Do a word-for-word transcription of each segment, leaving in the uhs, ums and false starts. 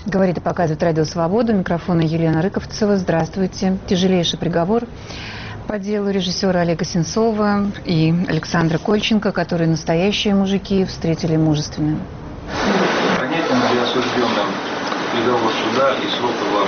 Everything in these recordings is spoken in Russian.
Говорит и показывает Радио Свобода. Микрофона Елена Рыковцева. Здравствуйте. Тяжелейший приговор по делу режиссера Олега Сенцова и Александра Кольченко, которые настоящие мужики встретили мужественно. Понятен для осужденным приговор суда и срок его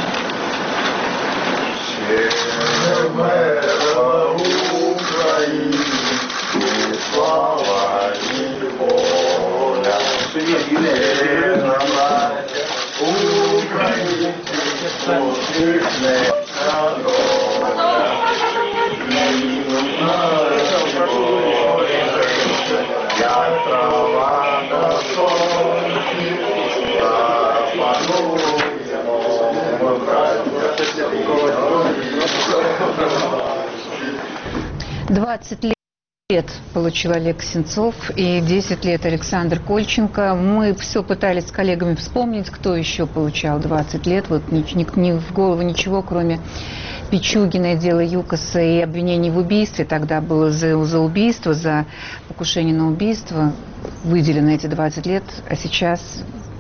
двадцать лет получил Олег Сенцов и десять лет Александр Кольченко. Мы все пытались с коллегами вспомнить, кто еще получал двадцать лет. Вот ни, ни, ни в голову ничего, кроме Пичугина, дела ЮКОСа и обвинений в убийстве. Тогда было за, за убийство, за покушение на убийство выделено эти двадцать лет. А сейчас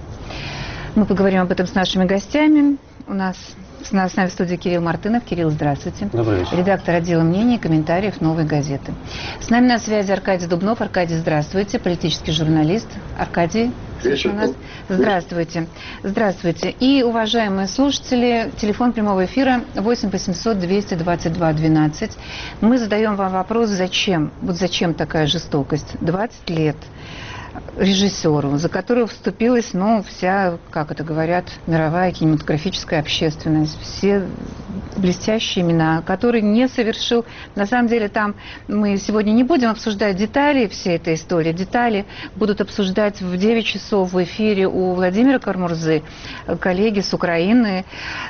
мы поговорим об этом с нашими гостями. У нас с нами в студии Кирилл Мартынов. Кирилл, здравствуйте. Добрый вечер. Редактор отдела мнений и комментариев «Новой газеты». С нами на связи Аркадий Дубнов. Аркадий, здравствуйте. Политический журналист. Аркадий, слышно нас? Здравствуйте. Здравствуйте. И, уважаемые слушатели, телефон прямого эфира восемь восемьсот двести двадцать два двенадцать. Мы задаем вам вопрос, зачем? Вот зачем такая жестокость? двадцать лет режиссеру, за которую вступилась, ну, вся, как это говорят, мировая кинематографическая общественность, все блестящие имена, который не совершил, на самом деле там мы сегодня не будем обсуждать детали всей этой истории, детали будут обсуждать в девять часов в эфире у Владимира Кармурзы, коллеги с Украины,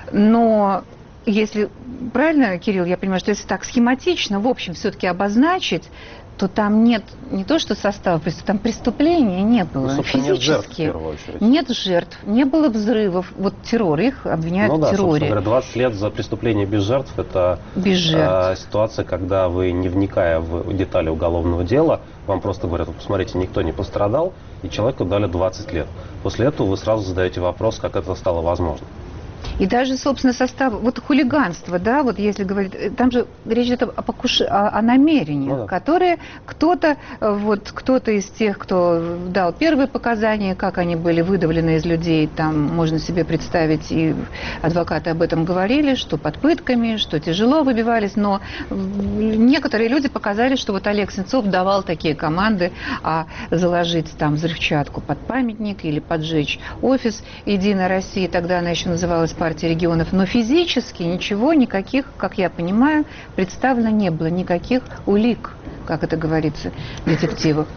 но если, правильно, Кирилл, я понимаю, что если так схематично, в общем, все-таки обозначить, то там нет не то, что состава преступления, там преступления не было. Ну, физически. Нет жертв, в первую очередь. Нет жертв, не было взрывов. Вот террор, их обвиняют ну, в да, терроре. Говоря, двадцать лет за преступление без жертв – это без жертв. Э, ситуация, когда вы, не вникая в детали уголовного дела, вам просто говорят, вот посмотрите, никто не пострадал, и человеку дали двадцать лет. После этого вы сразу задаете вопрос, как это стало возможно. И даже, собственно, состав, вот хулиганство, да, вот если говорить, там же речь идет о, покуш... о, о намерениях, ну, да. которые кто-то, вот кто-то из тех, кто дал первые показания, как они были выдавлены из людей, там можно себе представить, и адвокаты об этом говорили, что под пытками, что тяжело выбивались, но некоторые люди показали, что вот Олег Сенцов давал такие команды, а заложить там взрывчатку под памятник или поджечь офис Единой России, тогда она еще называлась партии регионов, но физически ничего, никаких, как я понимаю, представлено не было, никаких улик, как это говорится в детективах.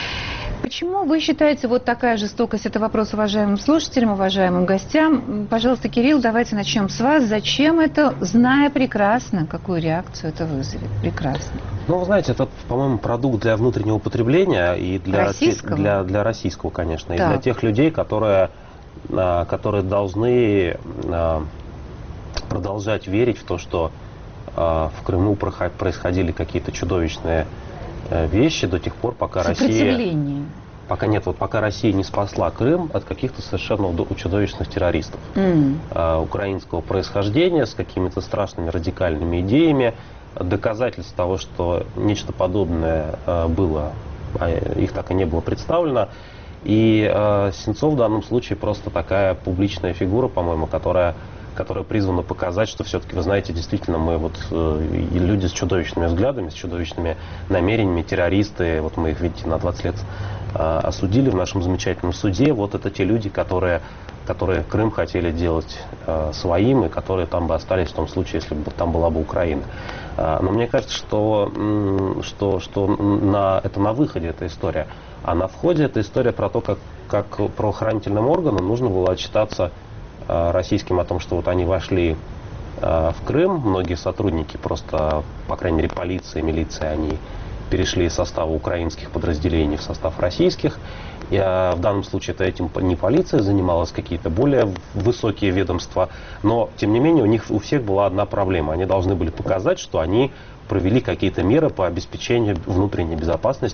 Почему вы считаете вот такая жестокость? Это вопрос уважаемым слушателям, уважаемым гостям. Пожалуйста, Кирилл, давайте начнем с вас. Зачем это, зная прекрасно, какую реакцию это вызовет? Прекрасно. Ну, вы знаете, это, по-моему, продукт для внутреннего потребления и для российского, для, для российского, конечно, так. и для тех людей, которые которые должны продолжать верить в то, что в Крыму происходили какие-то чудовищные вещи до тех пор, пока Россия, пока нет, вот пока Россия не спасла Крым от каких-то совершенно чудовищных террористов mm. украинского происхождения с какими-то страшными радикальными идеями, доказательств того, что нечто подобное было, а их так и не было представлено. И э, Сенцов в данном случае просто такая публичная фигура, по-моему, которая, которая призвана показать, что все-таки, вы знаете, действительно мы вот э, люди с чудовищными взглядами, с чудовищными намерениями, террористы, вот мы их, видите, на двадцать лет э, осудили в нашем замечательном суде. Вот это те люди, которые, которые Крым хотели делать э, своим, и которые там бы остались в том случае, если бы там была бы Украина. Э, но мне кажется, что, э, что, что на, это на выходе эта история. А на входе эта история про то, как, как правоохранительным органам нужно было отчитаться э, российским о том, что вот они вошли э, в Крым. Многие сотрудники просто, по крайней мере, полиция, милиция, они перешли из состава украинских подразделений в состав российских. И, э, в данном случае это этим не полиция занималась, какие-то более высокие ведомства. Но, тем не менее, у них у всех была одна проблема. Они должны были показать, что они провели какие-то меры по обеспечению внутренней безопасности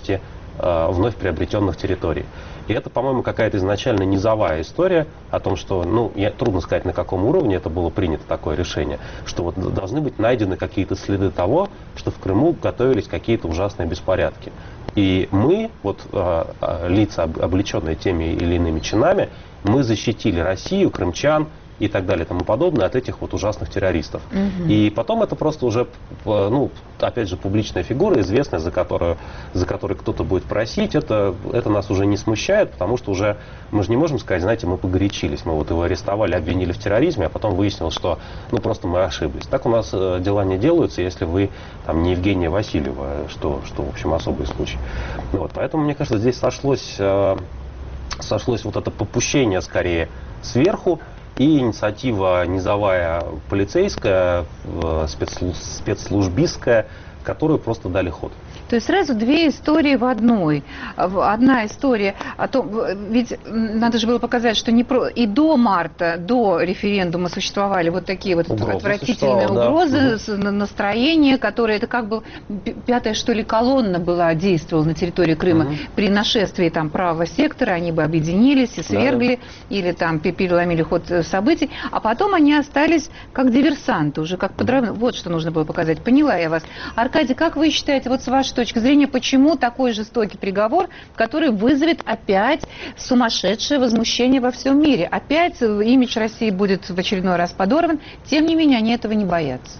э, вновь приобретенных территорий. И это, по-моему, какая-то изначально низовая история о том, что, ну, я, трудно сказать, на каком уровне это было принято, такое решение, что вот должны быть найдены какие-то следы того, что в Крыму готовились какие-то ужасные беспорядки. И мы, вот э, лица, облеченные теми или иными чинами, мы защитили Россию, крымчан и так далее и тому подобное от этих вот ужасных террористов. Угу. И потом это просто уже, ну, опять же, публичная фигура, известная, за которую, за которой кто-то будет просить, это, это нас уже не смущает, потому что уже мы же не можем сказать, знаете, мы погорячились, мы вот его арестовали, обвинили в терроризме, а потом выяснилось, что, ну, просто мы ошиблись. Так у нас э, дела не делаются, если вы там не Евгения Васильева, что, что в общем, особый случай. Вот, поэтому, мне кажется, здесь сошлось, э, сошлось вот это попущение, скорее, сверху, и инициатива низовая полицейская, спецслужбистская, которую просто дали ход. То есть сразу две истории в одной. Одна история о том, ведь надо же было показать, что не про... и до марта, до референдума существовали вот такие вот угрозы отвратительные угрозы, да. Настроения, которые, это как бы пятая, что ли, колонна была, действовала на территории Крыма. Угу. При нашествии там правого сектора они бы объединились и свергли, да. Или там переломили ход событий, а потом они остались как диверсанты, уже как подрывные. Вот что нужно было показать. Поняла я вас. Аркадий, как вы считаете, вот с вашей точки зрения, почему такой жестокий приговор, который вызовет опять сумасшедшее возмущение во всем мире? Опять имидж России будет в очередной раз подорван, тем не менее они этого не боятся.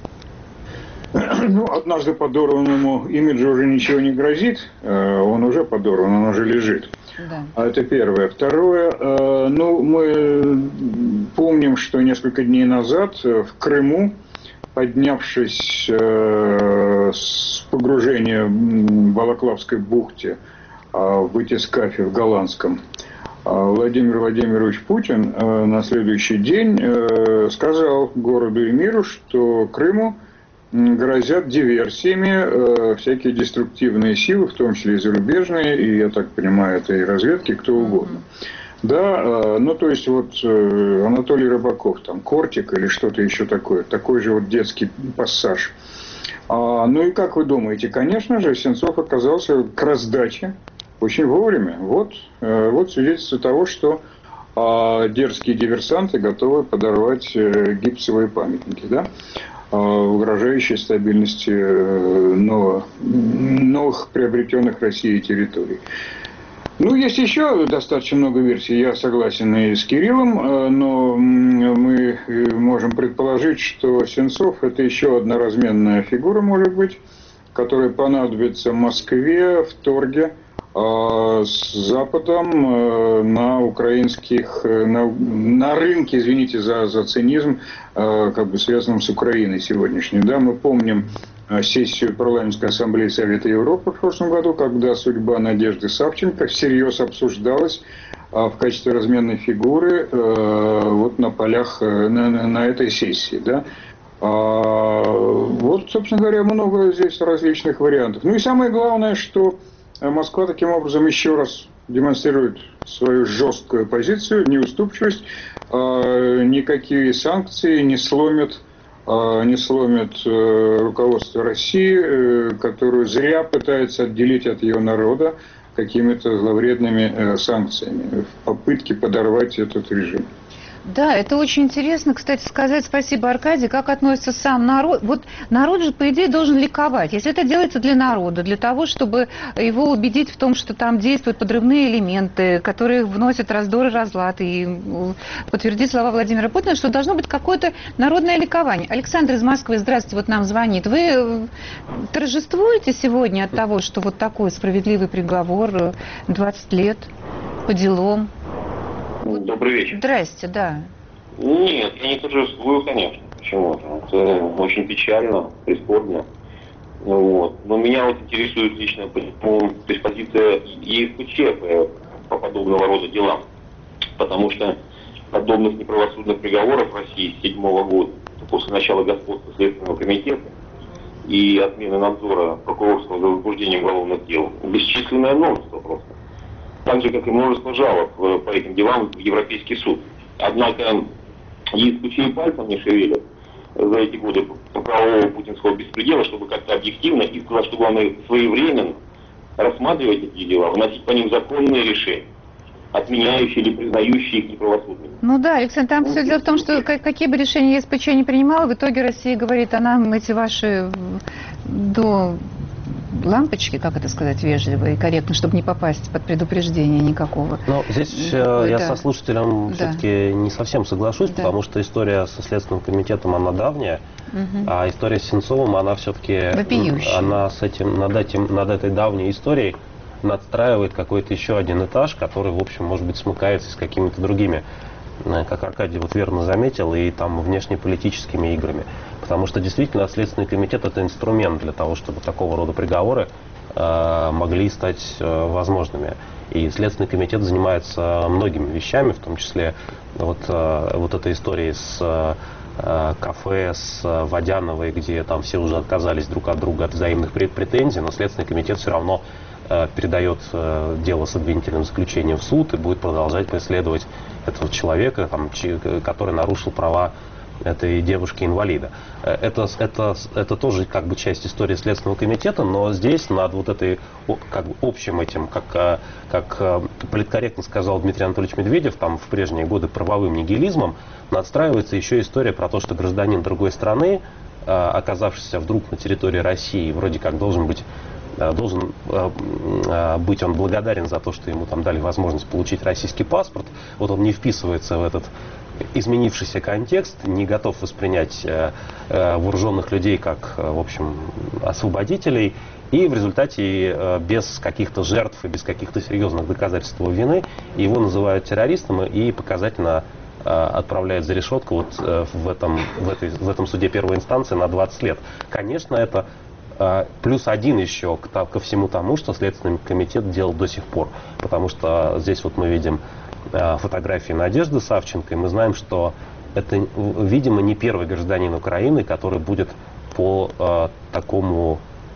Ну, однажды подорванному имиджу уже ничего не грозит, он уже подорван, он уже лежит. Да. Это первое. Второе, ну, мы помним, что несколько дней назад в Крыму, поднявшись э, с погружения в Балаклавской бухте э, в батискафе в Голландском, э, Владимир Владимирович Путин э, на следующий день э, сказал городу и миру, что Крыму грозят диверсиями э, всякие деструктивные силы, в том числе и зарубежные, и, я так понимаю, это и разведки, кто угодно. Да, ну то есть вот Анатолий Рыбаков, там Кортик или что-то еще такое, такой же вот детский пассаж. А, ну и как вы думаете, конечно же, Сенцов оказался к раздаче очень вовремя. Вот, вот свидетельство того, что а, дерзкие диверсанты готовы подорвать гипсовые памятники, да, угрожающие стабильности новых, новых приобретенных Россией территорий. Ну, есть еще достаточно много версий, я согласен и с Кириллом, но мы можем предположить, что Сенцов – это еще одна разменная фигура, может быть, которая понадобится Москве в торге э, с Западом э, на украинских, на, на рынке, извините за, за цинизм, э, как бы связанном с Украиной сегодняшней. Да, мы помним сессию парламентской ассамблеи Совета Европы в прошлом году, когда судьба Надежды Савченко всерьез обсуждалась в качестве разменной фигуры вот на полях, на, на этой сессии. Да. Вот, собственно говоря, много здесь различных вариантов. Ну и самое главное, что Москва таким образом еще раз демонстрирует свою жесткую позицию, неуступчивость, никакие санкции не сломят не сломит руководство России, которую зря пытается отделить от ее народа какими-то зловредными санкциями в попытке подорвать этот режим. Да, это очень интересно, кстати, сказать спасибо, Аркадий, как относится сам народ. Вот народ же, по идее, должен ликовать. Если это делается для народа, для того, чтобы его убедить в том, что там действуют подрывные элементы, которые вносят раздор и разлад, и подтвердить слова Владимира Путина, что должно быть какое-то народное ликование. Александр из Москвы, здравствуйте, вот нам звонит. Вы торжествуете сегодня от того, что вот такой справедливый приговор, двадцать лет по делам? Добрый вечер. Здрасте, да. Нет, я не торжествую, конечно, почему-то. Это очень печально, прискорбно. Вот. Но меня вот интересует лично то есть позиция ЕСПЧ по, по подобного рода делам. Потому что подобных неправосудных приговоров в России с седьмого года, после начала господства Следственного комитета и отмены надзора прокурорского за возбуждением уголовных дел, бесчисленное множество просто. Так же, как и множество жалоб по этим делам в Европейский суд. Однако ЕСПЧ и пальцем не шевелят за эти годы правового путинского беспредела, чтобы как-то объективно и, что главное, своевременно рассматривать эти дела, вносить по ним законные решения, отменяющие или признающие их неправосудными. Ну да, Александр, там все дело в том, что какие бы решения ЕСПЧ не принимала, в итоге Россия говорит, а нам эти ваши до лампочки, как это сказать, вежливо и корректно, чтобы не попасть под предупреждение никакого. Но здесь э, я да. со слушателем да. все-таки не совсем соглашусь, да. потому что история со Следственным комитетом, она давняя, угу. а история с Сенцовым, она все-таки, она с этим, над, этим, над этой давней историей надстраивает какой-то еще один этаж, который, в общем, может быть, смыкается с какими-то другими, как Аркадий вот верно заметил, и там внешнеполитическими играми. Потому что действительно Следственный комитет — это инструмент для того, чтобы такого рода приговоры э, могли стать э, возможными. И Следственный комитет занимается многими вещами, в том числе вот, э, вот этой историей с э, кафе, с Водяновой, где там все уже отказались друг от друга от взаимных претензий, но Следственный комитет все равно э, передает э, дело с обвинительным заключением в суд и будет продолжать преследовать этого человека, там, который нарушил права этой девушки-инвалида. Это, это, это тоже как бы часть истории Следственного комитета, но здесь над вот этой как бы общим этим, как, как политкорректно сказал Дмитрий Анатольевич Медведев, там в прежние годы правовым нигилизмом, надстраивается еще история про то, что гражданин другой страны, оказавшийся вдруг на территории России, вроде как должен быть должен быть он благодарен за то, что ему там дали возможность получить российский паспорт. Вот он не вписывается в этот изменившийся контекст, не готов воспринять вооруженных людей как, в общем, освободителей, и в результате без каких-то жертв и без каких-то серьезных доказательств его вины его называют террористом и показательно отправляют за решетку вот в этом, в этой, в этом суде первой инстанции на двадцать лет. Конечно, это плюс один еще к, ко всему тому, что Следственный комитет делал до сих пор. Потому что здесь вот мы видим э, фотографии Надежды Савченко, и мы знаем, что это, видимо, не первый гражданин Украины, который будет по э, такому,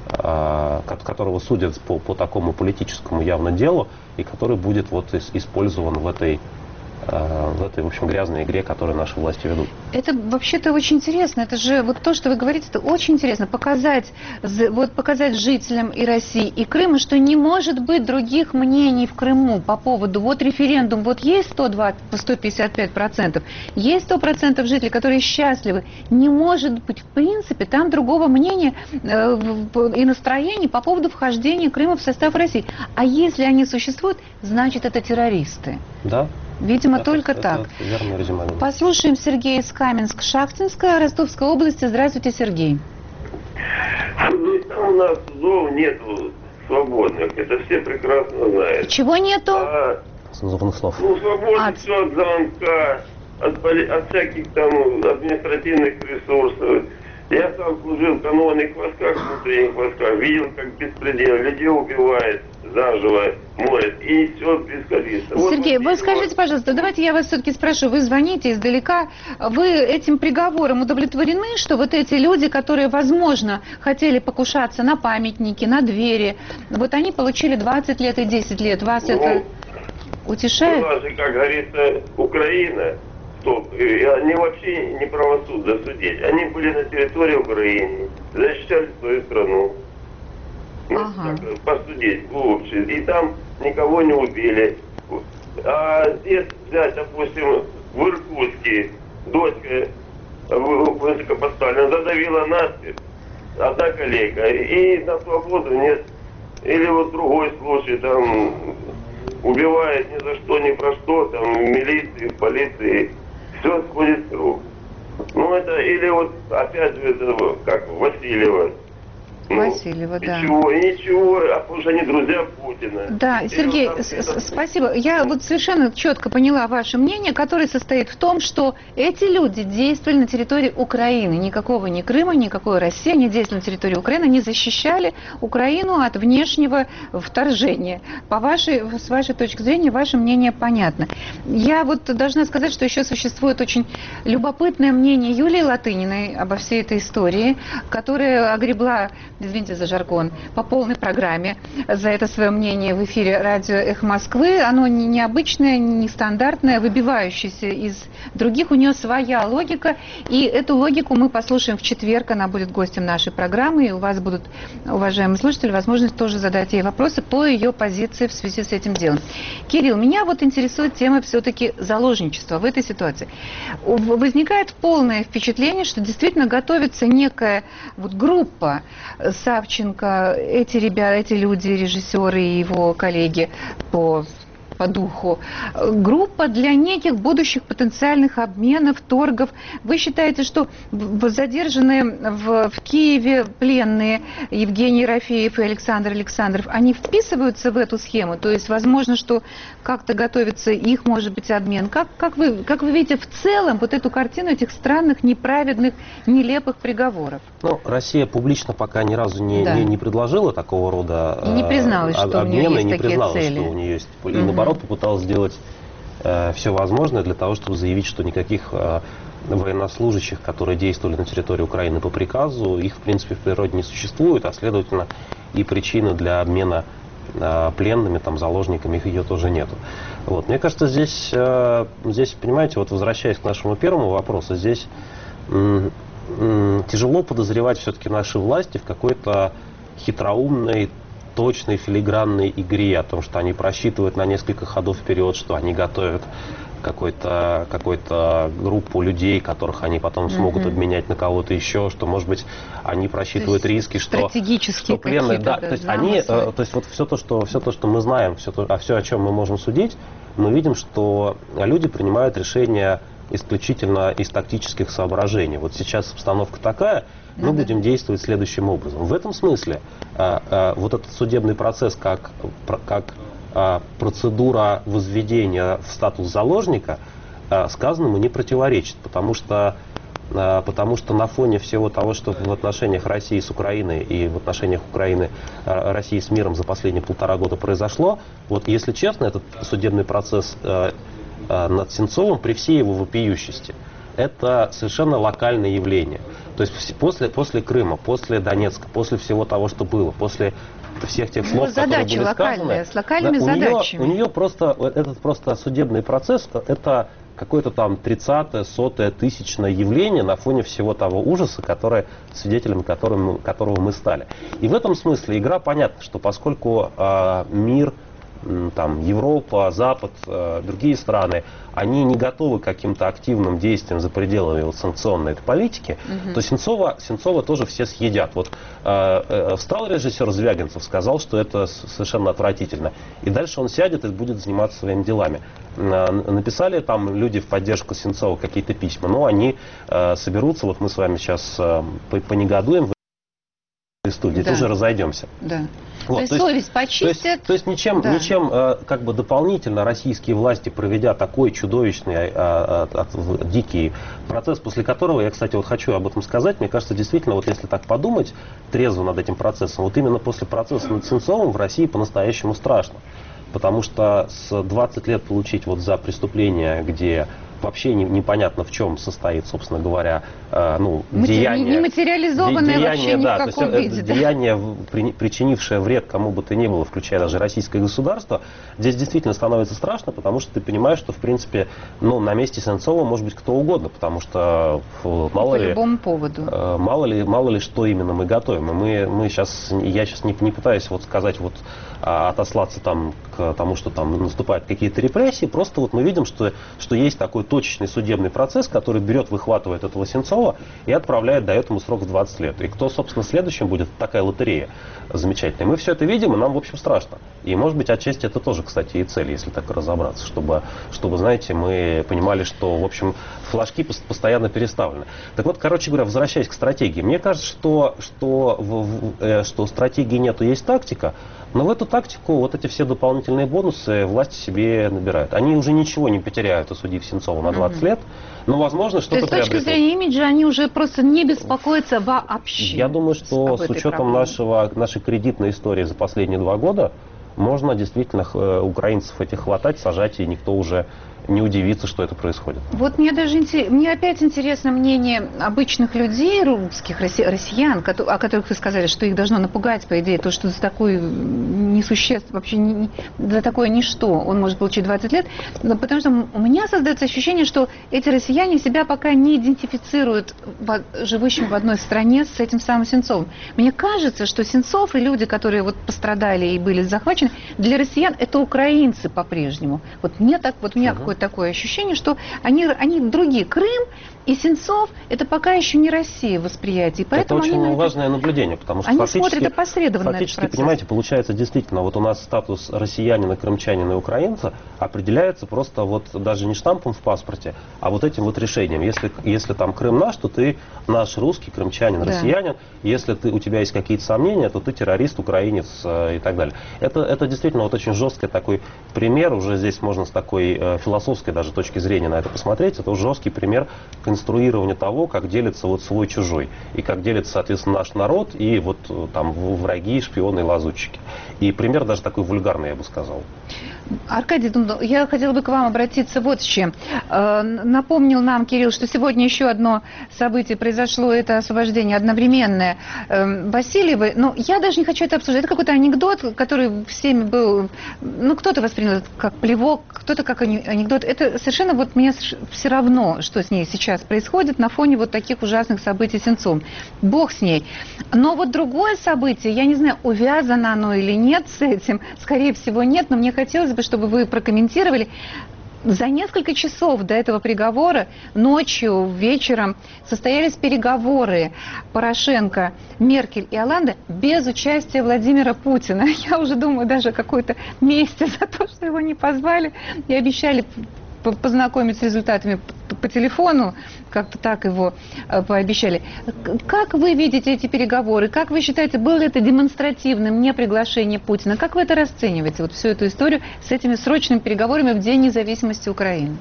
э, которого судят по, по такому политическому явно делу, и который будет вот использован в этой в этой, в общем, грязной игре, которую наши власти ведут. Это вообще-то очень интересно. Это же вот то, что вы говорите, это очень интересно. Показать, вот, показать жителям и России, и Крыма, что не может быть других мнений в Крыму по поводу вот референдум, вот есть сто двадцать, сто пятьдесят пять процентов, есть сто процентов жителей, которые счастливы. Не может быть, в принципе, там другого мнения э, и настроения по поводу вхождения Крыма в состав России. А если они существуют, значит, это террористы. Да. Видимо, это, только это так. Резюме. Послушаем Сергея из Каменск-Шахтинска, Ростовской области. Здравствуйте, Сергей. У нас зол нету свободных, это все прекрасно знают. Чего нету? А, Цензурных слов. Ну, свободно от... все от звонка, от, от всяких там административных ресурсов. Я сам служил в канонных войсках, внутренних войсках, видел, как беспредел, людей убивает заживо, моет и все бескорыстно. Сергей, вот, вы скажите, вот... пожалуйста, давайте я вас все-таки спрошу, вы звоните издалека, вы этим приговором удовлетворены, что вот эти люди, которые, возможно, хотели покушаться на памятники, на двери, вот они получили двадцать лет и десять лет, вас ну, это утешает? У нас же, как говорится, Украина, стоп, и они вообще не правосудно судить, они были на территории Украины, защищали свою страну. Ну, ага. так, посудить глубже. И там никого не убили. А здесь взять, допустим, в Иркутске дочка высокопоставленная задавила насмерть, одна коллега, и на свободу нет. Или вот другой случай, там убивает ни за что, ни про что, там в милиции, в полиции, все сходит с рук. Ну это, или вот опять же, это, как Васильева. Ну, Васильева, да. Ничего, ничего, а потому что они друзья Путина. Да, и Сергей, там, спасибо. Я вот совершенно четко поняла ваше мнение, которое состоит в том, что эти люди действовали на территории Украины. Никакого ни Крыма, никакой России, они действовали на территории Украины, они защищали Украину от внешнего вторжения. По вашей, с вашей точки зрения, ваше мнение понятно. Я вот должна сказать, что еще существует очень любопытное мнение Юлии Латыниной обо всей этой истории, которая огребла извините за жаргон, по полной программе за это свое мнение в эфире радио «Эхо Москвы». Оно не необычное, не нестандартное, выбивающееся из других. У нее своя логика, и эту логику мы послушаем в четверг. Она будет гостем нашей программы, и у вас будут, уважаемые слушатели, возможность тоже задать ей вопросы по ее позиции в связи с этим делом. Кирилл, меня вот интересует тема все-таки заложничества в этой ситуации. Возникает полное впечатление, что действительно готовится некая вот группа Савченко, эти ребята, эти люди, режиссеры и его коллеги по по духу, группа для неких будущих потенциальных обменов, торгов. Вы считаете, что задержанные в, в Киеве пленные Евгений Ерофеев и Александр Александров, они вписываются в эту схему? То есть, возможно, что как-то готовится их, может быть, обмен. Как, как, вы, как вы видите в целом вот эту картину этих странных, неправедных, нелепых приговоров? Ну, Россия публично пока ни разу не, да. не, не предложила такого рода и не призналась, что у нее есть не такие призналась, цели. Что у нее есть. И угу. наоборот, попыталась сделать э, все возможное для того, чтобы заявить, что никаких э, военнослужащих, которые действовали на территории Украины по приказу, их, в принципе, в природе не существует, а, следовательно, и причины для обмена э, пленными, там, заложниками, их ее тоже нету. Вот. Мне кажется, здесь, э, здесь, понимаете, вот возвращаясь к нашему первому вопросу, здесь э, э, тяжело подозревать все-таки наши власти в какой-то хитроумной, точной филигранной игре, о том, что они просчитывают на несколько ходов вперед, что они готовят какой-то, какой-то группу людей, которых они потом смогут mm-hmm. обменять на кого-то еще, что, может быть, они просчитывают то риски, что, что пленные, да, то есть они, то есть вот все то, что, все то, что мы знаем, все то, а все, о чем мы можем судить, мы видим, что люди принимают решения исключительно из тактических соображений. Вот сейчас обстановка такая, мы mm-hmm. будем действовать следующим образом. В этом смысле а, а, вот этот судебный процесс как, как а, процедура возведения в статус заложника а, сказанному не противоречит, потому что, а, потому что на фоне всего того, что в отношениях России с Украиной и в отношениях Украины а, России с миром за последние полтора года произошло, вот если честно, этот судебный процесс а, а, над Сенцовым при всей его вопиющести, это совершенно локальное явление. То есть после, после Крыма, после Донецка, после всего того, что было, после всех тех слов, которые были сказаны, с локальными да, у, задачами. нее, у нее просто этот просто судебный процесс, это какое-то там тридцатое, сотое, тысячное явление на фоне всего того ужаса, который, свидетелями которым, которого мы стали. И в этом смысле игра понятна, что поскольку э, мир, там, Европа, Запад, э, другие страны, они не готовы к каким-то активным действиям за пределами вот, санкционной этой политики, угу. то Сенцова, Сенцова тоже все съедят. Вот э, э, встал режиссер Звягинцев, сказал, что это совершенно отвратительно. И дальше он сядет и будет заниматься своими делами. Э, написали там люди в поддержку Сенцова какие-то письма, но они э, соберутся, вот мы с вами сейчас э, понегодуем в студии, да. тоже разойдемся. Да. Вот, то есть то совесть почистят. То есть, то есть ничем, да. ничем э, как бы дополнительно российские власти, проведя такой чудовищный, э, э, э, дикий процесс, после которого, я, кстати, вот хочу об этом сказать, мне кажется, действительно, вот если так подумать трезво над этим процессом, вот именно после процесса над Сенцовым в России по-настоящему страшно. Потому что с двадцати лет получить вот за преступление, где вообще не, непонятно в чем состоит, собственно говоря, э, ну, Матери... деяние... Не материализованное деяние, вообще ни да, в каком то есть, виде. Это да? деяние, при, причинившее вред кому бы то ни было, включая даже российское государство, здесь действительно становится страшно, потому что ты понимаешь, что, в принципе, ну, на месте Сенцова может быть кто угодно, потому что мало По ли... любому поводу. Э, мало ли, мало ли, что именно мы готовим. И мы, мы сейчас, я сейчас не, не пытаюсь вот сказать, вот, а, отослаться там к тому, что там наступают какие-то репрессии, просто вот мы видим, что, что есть такой точечный судебный процесс, который берет, выхватывает этого Сенцова и отправляет, дает ему срок в двадцать лет. И кто, собственно, следующим будет, такая лотерея замечательная. Мы все это видим, и нам, в общем, страшно. И, может быть, отчасти это тоже, кстати, и цель, если так разобраться, чтобы, чтобы, знаете, мы понимали, что, в общем, флажки постоянно переставлены. Так вот, короче говоря, возвращаясь к стратегии, мне кажется, что, что, в, в, э, что стратегии нету, есть тактика, но в эту тактику вот эти все дополнительные бонусы власти себе набирают. Они уже ничего не потеряют, осудив Сенцова на двадцать лет, но, возможно, что-то приобретут. То есть, с точки зрения имиджа, они уже просто не беспокоятся вообще. Я думаю, что с учетом нашего, нашей кредитной истории за последние два года, можно действительно украинцев этих хватать, сажать, и никто уже не удивится, что это происходит. Вот мне даже мне опять интересно мнение обычных людей, русских, россиян, о которых вы сказали, что их должно напугать, по идее, то, что за такое несуществ, вообще не, за такое ничто он может получить двадцать лет. Но потому что у меня создается ощущение, что эти россияне себя пока не идентифицируют в, живущим в одной стране с этим самым Сенцовым. Мне кажется, что Сенцов и люди, которые вот пострадали и были захвачены, для россиян это украинцы по-прежнему. Вот мне так, вот у меня какое-то такое ощущение, что они, они другие. Крым и Сенцов – это пока еще не Россия в восприятии. Это очень они важное наблюдение, потому что они фактически, смотрят опосредованно фактически на этот процесс. Понимаете, получается действительно, вот у нас статус россиянина, крымчанина и украинца определяется просто вот даже не штампом в паспорте, а вот этим вот решением. Если, если там Крым наш, то ты наш русский, крымчанин, да. россиянин. Если ты, у тебя есть какие-то сомнения, то ты террорист, украинец э, и так далее. Это, это действительно вот очень жесткий такой пример, уже здесь можно с такой э, философской даже точки зрения на это посмотреть. Это жесткий пример конструирования того, как делится вот свой-чужой. И как делится, соответственно, наш народ и вот там враги, шпионы и лазутчики. И пример даже такой вульгарный, я бы сказал. Аркадий, я хотела бы к вам обратиться вот с чем. Напомнил нам Кирилл, что сегодня еще одно событие произошло, это освобождение одновременное Васильевой. Но я даже не хочу это обсуждать. Это какой-то анекдот, который всеми был... Ну, кто-то воспринял это как плевок, кто-то как анекдот. Это совершенно вот мне все равно, что с ней сейчас происходит на фоне вот таких ужасных событий с Сенцовым. Бог с ней. Но вот другое событие, я не знаю, увязано оно или нет с этим, скорее всего нет, но мне хотелось бы, чтобы вы прокомментировали. За несколько часов до этого приговора, ночью, вечером, состоялись переговоры Порошенко, Меркель и Олланде без участия Владимира Путина. Я уже думаю даже о какой-то мести за то, что его не позвали и обещали познакомить с результатами по телефону, как-то так его пообещали. Как вы видите эти переговоры? Как вы считаете, было это демонстративным неприглашение Путина? Как вы это расцениваете, вот всю эту историю с этими срочными переговорами в День независимости Украины?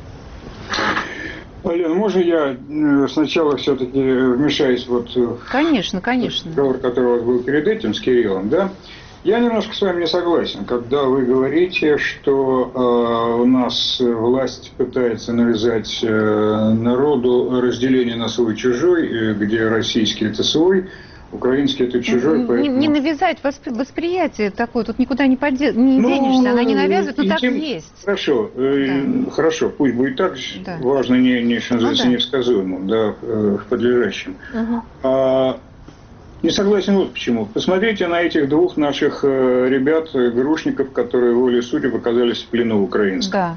Алена, можно я сначала все-таки вмешаюсь вот конечно, конечно. в разговор, который у вас был перед этим с Кириллом, да? Я немножко с вами не согласен, когда вы говорите, что э, у нас власть пытается навязать э, народу разделение на свой-чужой, э, где российский – это свой, украинский – это чужой. Не, поэтому... не навязать восприятие такое, тут никуда не, поде... не ну, денешься, она не навязывает, но так тем... есть. Хорошо, э, да. хорошо, пусть будет так, да. важно не, не, что называется, ну, да. невсказуемым, да, в подлежащем. Угу. А, Не согласен вот почему. Посмотрите на этих двух наших э, ребят, грушников, которые волей судеб оказались в плену украинском. Да.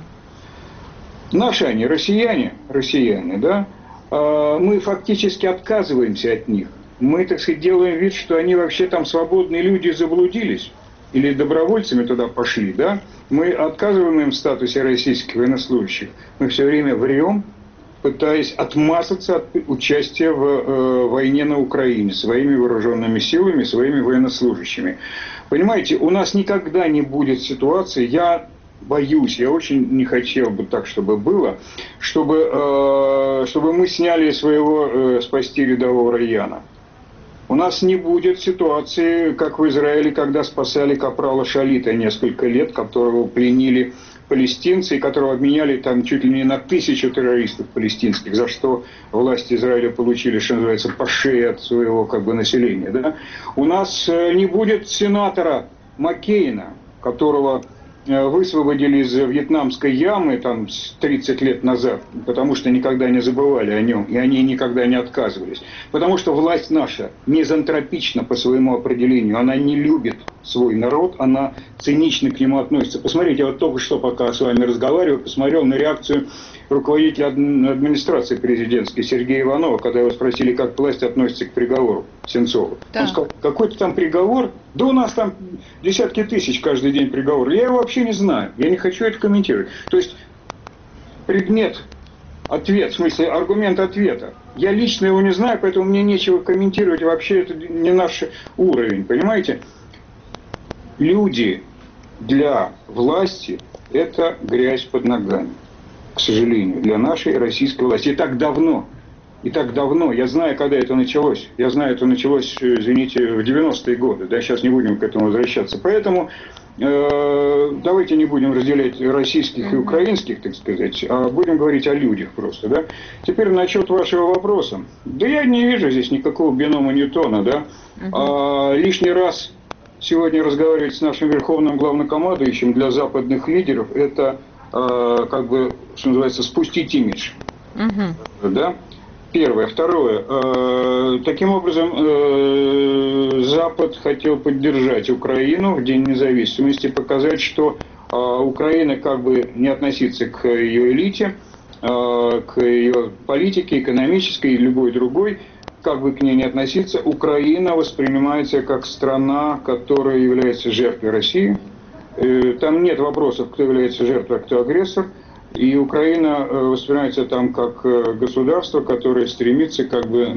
Наши они, россияне, россияне, да, э, мы фактически отказываемся от них. Мы, так сказать, делаем вид, что они вообще там свободные люди заблудились. Или добровольцами туда пошли, да. Мы отказываем им в статусе российских военнослужащих. Мы все время врем, пытаясь отмазаться от участия в э, войне на Украине своими вооруженными силами, своими военнослужащими. Понимаете, у нас никогда не будет ситуации, я боюсь, я очень не хотел бы так, чтобы было, чтобы, э, чтобы мы сняли своего э, спасти рядового Раяна. У нас не будет ситуации, как в Израиле, когда спасали капрала Шалита несколько лет, которого пленили палестинцы, и которого обменяли там чуть ли не на тысячу террористов палестинских, за что власти Израиля получили, что называется, по шее от своего как бы населения. Да? У нас не будет сенатора Маккейна, которого высвободили из вьетнамской ямы там тридцать лет назад, потому что никогда не забывали о нем, и они никогда не отказывались. Потому что власть наша мизантропична по своему определению, она не любит свой народ, она цинично к нему относится. Посмотрите, я вот только что, пока с вами разговаривал, посмотрел на реакцию руководителя администрации президентской Сергея Иванова, когда его спросили, как власть относится к приговору Сенцову. Да. Он сказал, какой-то там приговор, да у нас там десятки тысяч каждый день приговор. Я его вообще не знаю, я не хочу это комментировать. То есть предмет, ответ, в смысле аргумент ответа. Я лично его не знаю, поэтому мне нечего комментировать, вообще это не наш уровень, понимаете? Люди для власти – это грязь под ногами. К сожалению, для нашей российской власти. И так давно. И так давно. Я знаю, когда это началось. Я знаю, это началось, извините, в девяностые годы. Да, сейчас не будем к этому возвращаться. Поэтому э, давайте не будем разделять российских и украинских, так сказать, а будем говорить о людях просто. Да. Теперь насчет вашего вопроса. Да я не вижу здесь никакого бинома Ньютона. Да. А, лишний раз сегодня разговаривать с нашим верховным главнокомандующим для западных лидеров — это, э, как бы, что называется, спустить имидж. Uh-huh. Да? Первое. Второе. Э, таким образом, э, Запад хотел поддержать Украину в День независимости, показать, что э, Украина как бы не относится к ее элите, э, к ее политике, экономической и любой другой, как бы к ней не относиться, Украина воспринимается как страна, которая является жертвой России. Э, там нет вопросов, кто является жертвой, а кто агрессор. И Украина воспринимается там как государство, которое стремится как бы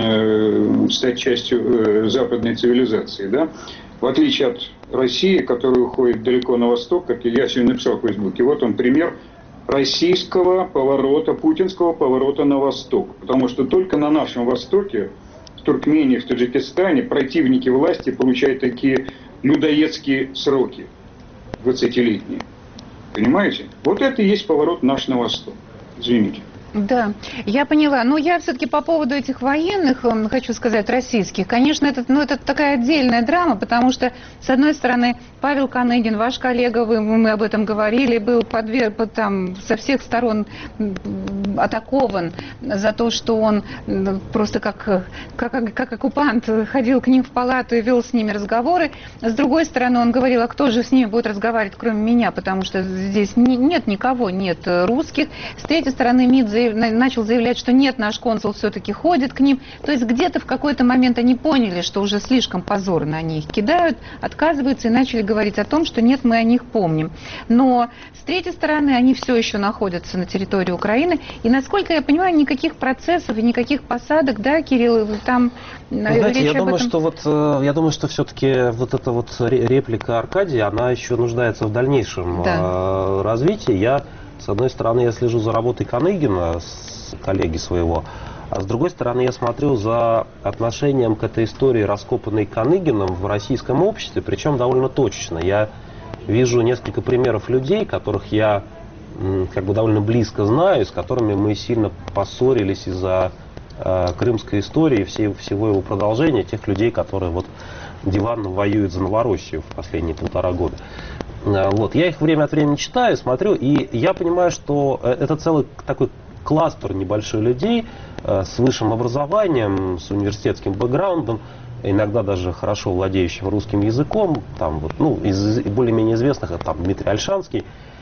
э, стать частью э, западной цивилизации. Да? В отличие от России, которая уходит далеко на восток, как я сегодня написал в Фейсбуке. Вот он пример российского поворота, путинского поворота на восток. Потому что только на нашем востоке, в Туркмении, в Таджикистане, противники власти получают такие людоедские сроки двадцатилетние. Понимаете? Вот это и есть поворот наш на восток. Извините. Да, я поняла. Но я все-таки по поводу этих военных, хочу сказать, российских, конечно, это, ну, это такая отдельная драма, потому что, с одной стороны, Павел Коныгин, ваш коллега, вы, мы об этом говорили, был подверг, там, со всех сторон атакован за то, что он просто как, как, как оккупант ходил к ним в палату и вел с ними разговоры. С другой стороны, он говорил, а кто же с ними будет разговаривать, кроме меня, потому что здесь не, нет никого, нет русских. С третьей стороны, МИД заявляет, начал заявлять, что нет, наш консул все-таки ходит к ним. То есть где-то в какой-то момент они поняли, что уже слишком позорно они их кидают, отказываются и начали говорить о том, что нет, мы о них помним. Но с третьей стороны, они все еще находятся на территории Украины. И, насколько я понимаю, никаких процессов и никаких посадок, да, Кирилл, там... Знаете, я думаю, этом... что вот, я думаю, что все-таки вот эта вот реплика Аркадия, она еще нуждается в дальнейшем да. развитии. Я С одной стороны, я слежу за работой Коныгина, с коллеги своего, а с другой стороны, я смотрю за отношением к этой истории, раскопанной Коныгином в российском обществе, причем довольно точечно. Я вижу несколько примеров людей, которых я как бы довольно близко знаю, с которыми мы сильно поссорились из-за э, крымской истории, все, всего его продолжения, тех людей, которые вот диванно воюют за Новороссию в последние полтора года. Вот. Я их время от времени читаю, смотрю, и я понимаю, что это целый такой кластер небольшой людей э, с высшим образованием, с университетским бэкграундом, иногда даже хорошо владеющим русским языком. Там, вот, ну, из более-менее известных, это там Дмитрий Ольшанский,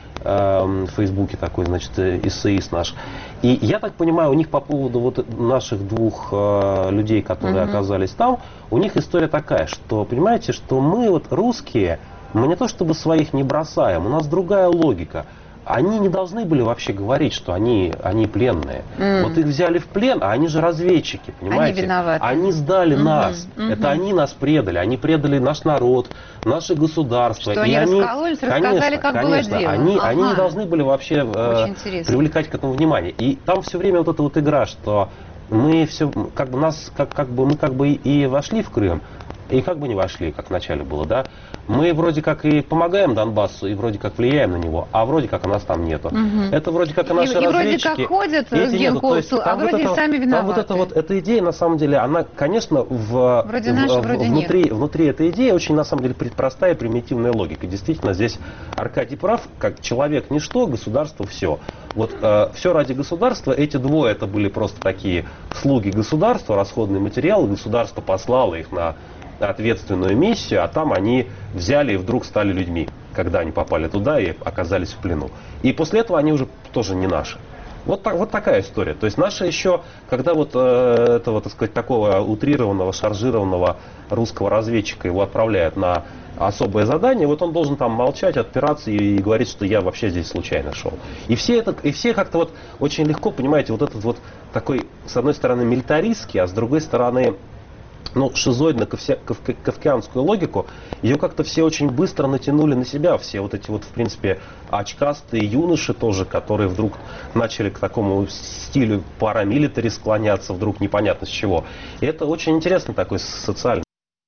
э, в Фейсбуке такой, значит, эссеист наш. И я так понимаю, у них по поводу вот наших двух э, людей, которые mm-hmm. оказались там, у них история такая, что, понимаете, что мы вот русские, мы не то чтобы своих не бросаем, у нас другая логика. Они не должны были вообще говорить, что они, они пленные. Mm. Вот их взяли в плен, а они же разведчики, понимаете? Они виноваты. Они сдали mm-hmm. нас. Mm-hmm. Это они нас предали. Они предали наш народ, наше государство. Что и они раскололись, конечно, рассказали, как конечно, было дело. Они, ага. они не должны были вообще э, привлекать к этому внимание. И там все время вот эта вот игра, что мы все, как бы нас, как, как бы мы как бы и вошли в Крым, и как бы не вошли, как вначале было, да. Мы вроде как и помогаем Донбассу, и вроде как влияем на него, а вроде как у нас там нету. Угу. Это вроде как и наши и, разведчики. И вроде как ходят в генконсул, а вроде вот это, сами виноваты. Там вот эта вот эта идея, на самом деле, она, конечно, в, вроде в, наша, в, вроде внутри, нет. внутри этой идеи очень, на самом деле, простая, примитивная логика. Действительно, здесь Аркадий прав, как человек ничто, государство все. Вот э, все ради государства, эти двое это были просто такие слуги государства, расходный материал, государство послало их на ответственную миссию, а там они взяли и вдруг стали людьми, когда они попали туда и оказались в плену. И после этого они уже тоже не наши. Вот, так, вот такая история. То есть наши еще, когда вот э, этого, так сказать, такого утрированного, шаржированного русского разведчика его отправляют на особое задание, вот он должен там молчать, отпираться и, и говорить, что я вообще здесь случайно шел. И все, это, и все как-то вот очень легко, понимаете, вот этот вот такой, с одной стороны, милитаристский, а с другой стороны, ну, шизоидно-кавкианскую логику, ее как-то все очень быстро натянули на себя. Все вот эти вот, в принципе, очкастые юноши тоже, которые вдруг начали к такому стилю парамилитари склоняться, вдруг непонятно с чего. И это очень интересный такой социальный.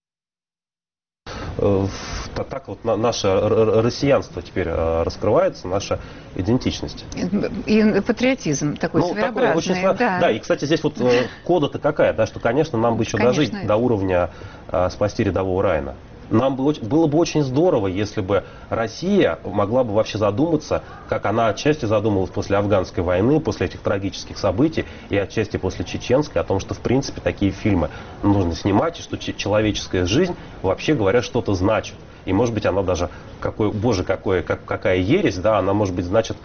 Так вот наше россиянство теперь раскрывается, наша идентичность. И патриотизм такой, ну, своеобразный. Такой очень, да. да, и, кстати, здесь вот кода-то какая, да, что, конечно, нам бы еще конечно. дожить до уровня а, спасти рядового Райана. Нам бы, было бы очень здорово, если бы Россия могла бы вообще задуматься, как она отчасти задумалась после афганской войны, после этих трагических событий, и отчасти после чеченской, о том, что в принципе такие фильмы нужно снимать, и что человеческая жизнь, вообще говоря, что-то значит. И может быть она даже, какой, боже, какой, как, какая ересь, да, она может быть значит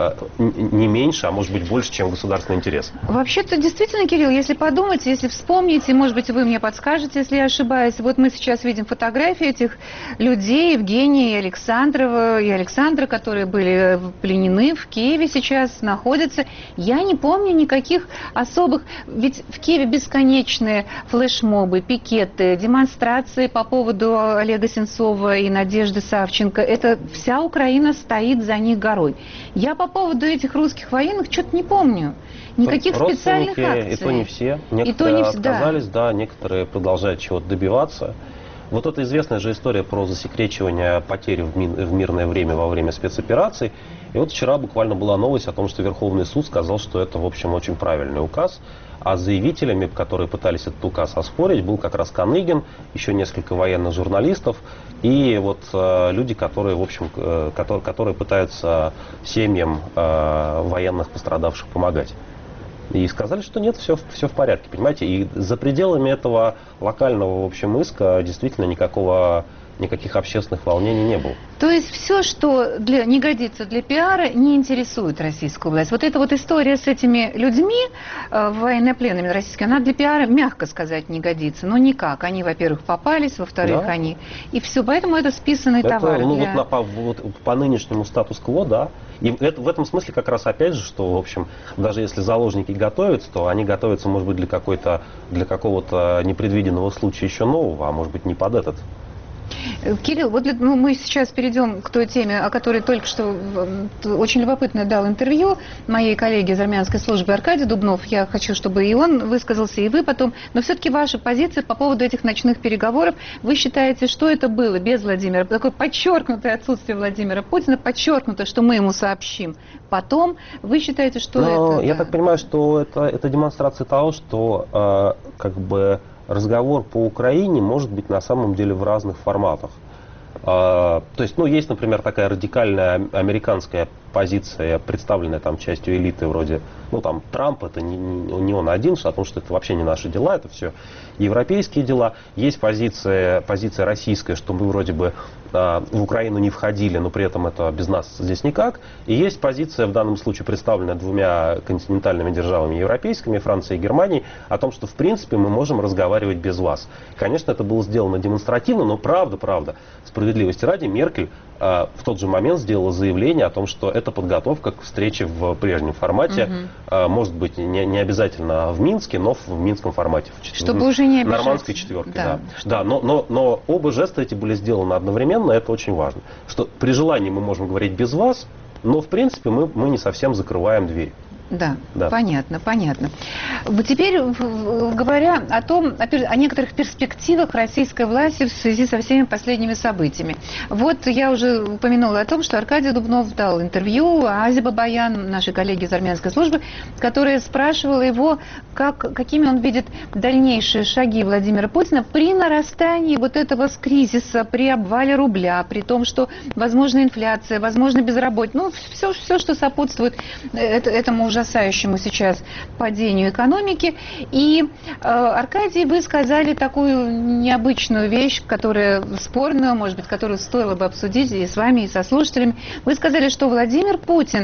не меньше, а может быть больше, чем государственный интерес. Вообще-то действительно, Кирилл, если подумать, если вспомнить, и может быть вы мне подскажете, если я ошибаюсь, вот мы сейчас видим фотографии этих людей, Евгения и Александрова, и Александра, которые были пленены в Киеве сейчас, находятся. Я не помню никаких особых, ведь в Киеве бесконечные флешмобы, пикеты, демонстрации по поводу Олега Сенцова и Надежды Савченко. Это вся Украина стоит за них горой. Я по поводу этих русских военных что-то не помню. Никаких специальных акций. И то не все. Некоторые и то не отказались, да. да, некоторые продолжают чего-то добиваться. Вот эта известная же история про засекречивание потерь в, ми в мирное время во время спецопераций. И вот вчера буквально была новость о том, что Верховный суд сказал, что это, в общем, очень правильный указ. А заявителями, которые пытались этот указ оспорить, был как раз Каныгин, еще несколько военных журналистов и вот э, люди, которые, в общем, э, которые, которые пытаются семьям э, военных пострадавших помогать. И сказали, что нет, все, все в порядке, понимаете. И за пределами этого локального, в общем, иска действительно никакого, никаких общественных волнений не было. То есть все, что для, не годится для пиара, не интересует российскую власть. Вот эта вот история с этими людьми, э, военнопленными российскими, она для пиара, мягко сказать, не годится. Но никак. Они, во-первых, попались, во-вторых, да. они... И все. Поэтому это списанный это, товар. Ну, для... вот, на, по, вот по нынешнему статус-кво, да. И это, в этом смысле как раз опять же, что, в общем, даже если заложники готовятся, то они готовятся, может быть, для какой-то, для какого-то непредвиденного случая еще нового, а может быть, не под этот. Кирилл, вот ну, мы сейчас перейдем к той теме, о которой только что очень любопытно дал интервью моей коллеге из армянской службы Аркадий Дубнов. Я хочу, чтобы и он высказался, и вы потом. Но все-таки ваша позиция по поводу этих ночных переговоров. Вы считаете, что это было без Владимира? Такое подчеркнутое отсутствие Владимира Путина, подчеркнуто, что мы ему сообщим. Потом вы считаете, что Но это... Я да. так понимаю, что это, это демонстрация того, что э, как бы... разговор по Украине может быть на самом деле в разных форматах. А, то есть, ну, есть, например, такая радикальная американская позиция, представленная там частью элиты вроде, ну, там, Трамп, это не, не он один, потому что это вообще не наши дела, это все европейские дела. Есть позиция, позиция российская, что мы вроде бы а, в Украину не входили, но при этом это без нас здесь никак. И есть позиция, в данном случае представленная двумя континентальными державами европейскими, Францией и Германией, о том, что в принципе мы можем разговаривать без вас. Конечно, это было сделано демонстративно, но правда, правда, справедливости ради, Меркель а, в тот же момент сделала заявление о том, что это подготовка к встрече в прежнем формате, угу. а, может быть, не, не обязательно в Минске, но в минском формате. В, Чтобы уже не обижать. Нормандской четверке, да. Да, да. да но, но, но оба жеста эти были сделаны одновременно, это очень важно. Что при желании мы можем говорить без вас, но в принципе мы, мы не совсем закрываем дверь. Да, да, понятно, понятно. Теперь, говоря о том, о некоторых перспективах российской власти в связи со всеми последними событиями. Вот я уже упомянула о том, что Аркадий Дубнов дал интервью Азе Бабаян, нашей коллеге из армянской службы, которая спрашивала его, как, какими он видит дальнейшие шаги Владимира Путина при нарастании вот этого кризиса, при обвале рубля, при том, что возможна инфляция, возможно безработица, ну, все, все, что сопутствует этому уже ужасающему сейчас падению экономики. И, э, Аркадий, вы сказали такую необычную вещь, которая спорную, может быть, которую стоило бы обсудить и с вами, и со слушателями. Вы сказали, что Владимир Путин,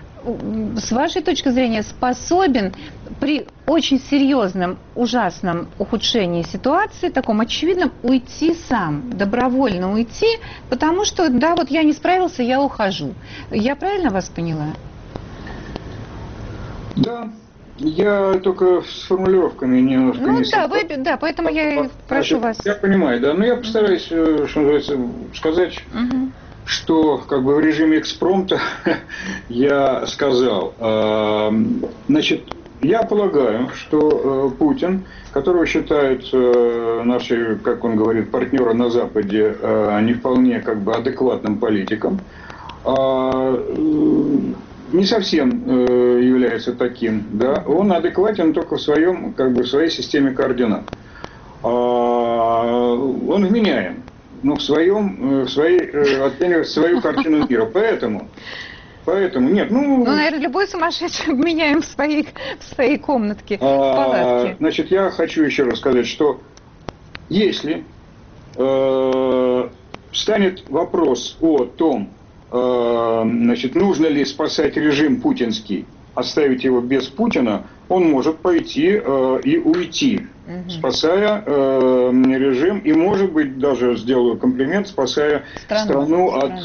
с вашей точки зрения, способен при очень серьезном, ужасном ухудшении ситуации, таком очевидном, уйти сам, добровольно уйти, потому что, да, вот я не справился, я ухожу. Я правильно вас поняла? Да, Я только с формулировками немножко ну, не да, вы, да, поэтому я и прошу вас. Я понимаю, да, но я постараюсь, что называется, сказать, угу. что как бы в режиме экспромта я сказал. Значит, я полагаю, что Путин, которого считают наши, как он говорит, партнеры на Западе не вполне как бы адекватным политиком, не совсем э, является таким, да, он адекватен только в своем, как бы, в своей системе координат. А, он вменяем, но в своем, в своей, э, оценивает свою картину мира. Поэтому, поэтому, нет, ну... Ну, наверное, любой сумасшедший вменяем в своей, в своей комнатке, а, в палатке. Значит, я хочу еще раз сказать, что если э, станет вопрос о том, значит, нужно ли спасать режим путинский, оставить его без Путина, он может пойти э, и уйти, угу. спасая э, режим, и, может быть, даже сделаю комплимент, спасая страну, страну от,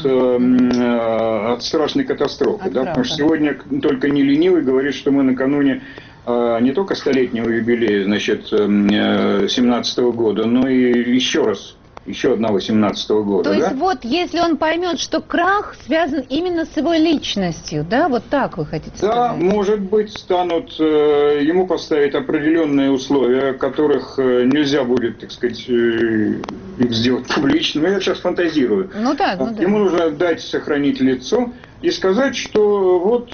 э, от страшной катастрофы. От да? Потому что сегодня только не ленивый говорит, что мы накануне э, не только столетнего юбилея, значит, семнадцатого года, но и еще раз. Еще одного семнадцатого года. То есть да? вот, если он поймет, что крах связан именно с его личностью, да, вот так вы хотите да, сказать? Да, может быть, станут э, ему поставить определенные условия, которых э, нельзя будет, так сказать, э, их сделать публичными. Я сейчас фантазирую. Ну да, ну да. Ему нужно дать сохранить лицо и сказать, что вот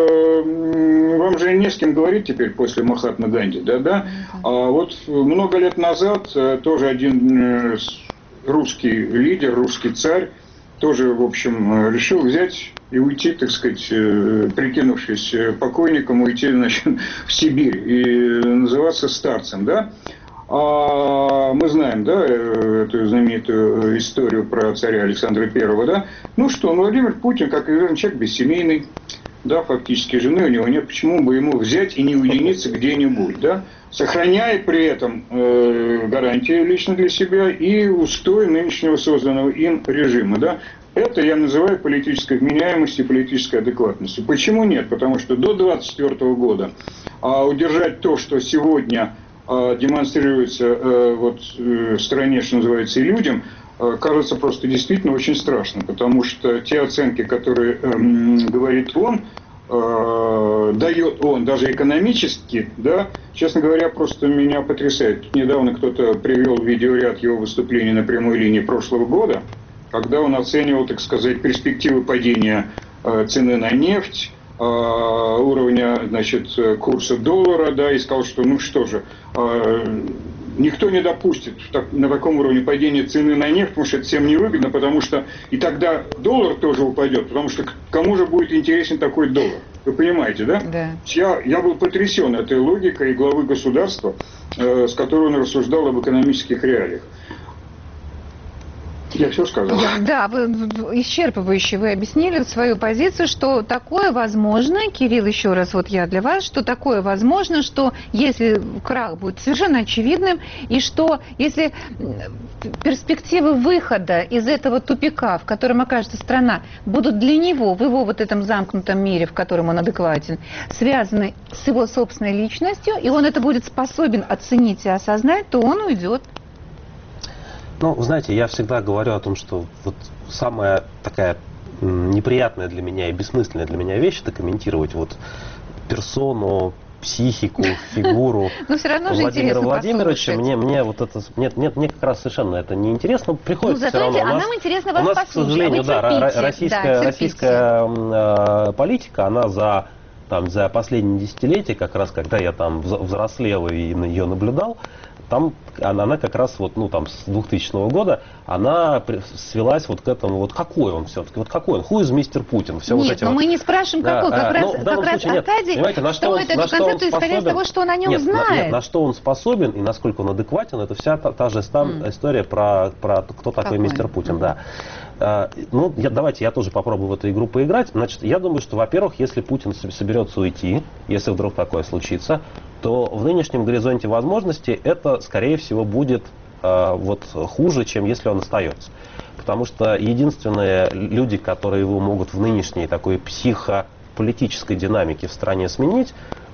э, вам же не с кем говорить теперь после Махатмы Ганди, да, да. Uh-huh. А вот много лет назад э, тоже один э, русский лидер, русский царь, тоже, в общем, решил взять и уйти, так сказать, прикинувшись покойником, уйти, значит, в Сибирь и называться старцем, да. А мы знаем, да, эту знаменитую историю про царя Александра Первого, да. Ну что, Владимир Путин, как известно, человек бессемейный, да, фактически жены у него нет, почему бы ему взять и не уединиться где-нибудь, да, сохраняя при этом э, гарантии лично для себя и устой нынешнего созданного им режима, да. Это я называю политической вменяемостью, политической адекватностью. Почему нет? Потому что до двадцать четвёртого года а, удержать то, что сегодня а, демонстрируется а, вот, в стране, что называется, и людям, а, кажется просто действительно очень страшно. Потому что те оценки, которые а, говорит он, а, дает он даже экономически, да, честно говоря, просто меня потрясает. Недавно кто-то привел видеоряд его выступлений на прямой линии прошлого года, когда он оценивал, так сказать, перспективы падения э, цены на нефть, э, уровня, значит, курса доллара, да, и сказал, что, ну что же, э, никто не допустит так, на таком уровне падения цены на нефть, потому что это всем невыгодно, потому что и тогда доллар тоже упадет, потому что кому же будет интересен такой доллар? Вы понимаете, да? Да. Я, я был потрясен этой логикой главы государства, э, с которой он рассуждал об экономических реалиях. Я все сказал. Да, вы исчерпывающе вы объяснили свою позицию, что такое возможно, Кирилл, еще раз вот я для вас, что такое возможно, что если крах будет совершенно очевидным, и что если перспективы выхода из этого тупика, в котором окажется страна, будут для него, в его вот этом замкнутом мире, в котором он адекватен, связаны с его собственной личностью, и он это будет способен оценить и осознать, то он уйдет. Ну, знаете, я всегда говорю о том, что вот самая такая неприятная для меня и бессмысленная для меня вещь — это комментировать вот персону, психику, фигуру Владимира Владимировича. Мне, мне вот это, нет, нет, мне как раз совершенно это не интересно. Приходится ну, все равно. А у нас, нам интересно вас у нас, послушать. к сожалению, а да, российская, да, российская э, политика, она за там за последние десятилетия, как раз когда я там взрослел и ее наблюдал, там она, она как раз вот, ну, там, с двухтысячного года, она свелась вот к этому, вот какой он все-таки, вот какой он, who is мистер Путин? Все нет, вот эти но вот... мы не спрашиваем, какой, да, как а, раз, ну, как раз случае, Аркадий нет, на что он, эту на что концепцию, он исходя из того, что он о нем нет, знает. На, нет, на что он способен и насколько он адекватен, это вся та, та же там mm. история про, про кто такой какой? мистер Путин, mm. да. Ну, я, давайте я тоже попробую в эту игру поиграть. Значит, я думаю, что, во-первых, если Путин соберется уйти, если вдруг такое случится, то в нынешнем горизонте возможностей это, скорее всего, будет э, вот, хуже, чем если он остается. Потому что единственные люди, которые его могут в нынешней такой психополитической динамике в стране сменить,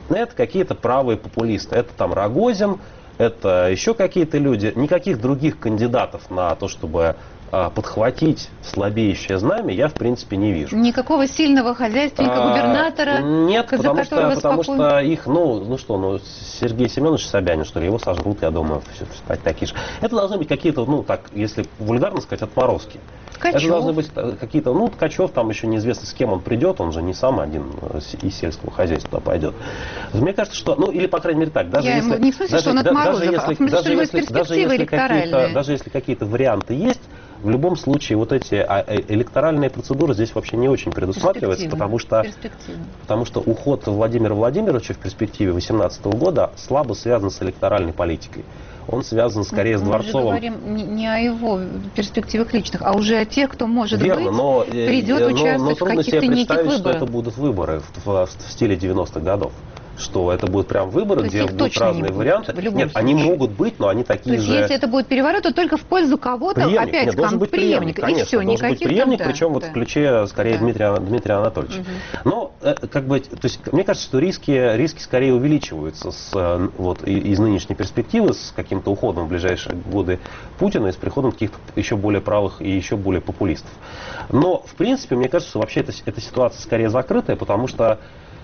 это какие-то правые популисты. Это там Рогозин, это еще какие-то люди. Никаких других кандидатов на то, чтобы а, подхватить слабеющее знамя, я в принципе не вижу. Никакого сильного хозяйственника, а, губернатора? Нет, потому, что, потому спокойно... что их, ну, ну что, ну, Сергей Семенович Собянин, что ли, его сожрут, я думаю, все, все такие же. Это должны быть какие-то, ну, так, если вульгарно сказать, отморозки. Ткачев. Это должны быть какие-то, ну, Ткачев, там еще неизвестно, с кем он придет, он же не сам один из сельского хозяйства пойдет. Мне кажется, что, ну, или, по крайней мере, так, даже я если... Не в смысле, даже, что он да, отморозок, даже а если, в смысле, даже, что если, даже, если какие-то, даже если какие-то варианты есть, в любом случае вот эти электоральные процедуры здесь вообще не очень предусматриваются, потому что, потому что уход Владимира Владимировича в перспективе две тысячи восемнадцатого года слабо связан с электоральной политикой. Он связан скорее с Дворцовым. Мы же говорим не о его перспективах личных, а уже о тех, кто, может Верно, быть, но, придет но, участвовать но в каких-то неких выборах. Что это будут выборы в, в, в стиле девяностых годов. Что это будут прям выборы, где будут разные варианты. Нет, случае. Они могут быть, но они такие то же... есть, если это будет переворот, то только в пользу кого-то, опять Нет, должен быть преемник, преемник. конечно, И все, должен никаких быть преемник, там, причем да, вот да. в ключе скорее да. Дмитрия, Дмитрия Анатольевича. Угу. Но, как бы, то есть, мне кажется, что риски, риски скорее увеличиваются с, вот, из нынешней перспективы, с каким-то уходом в ближайшие годы Путина и с приходом каких-то еще более правых и еще более популистов. Но, в принципе, мне кажется, что вообще эта, эта ситуация скорее закрытая, потому что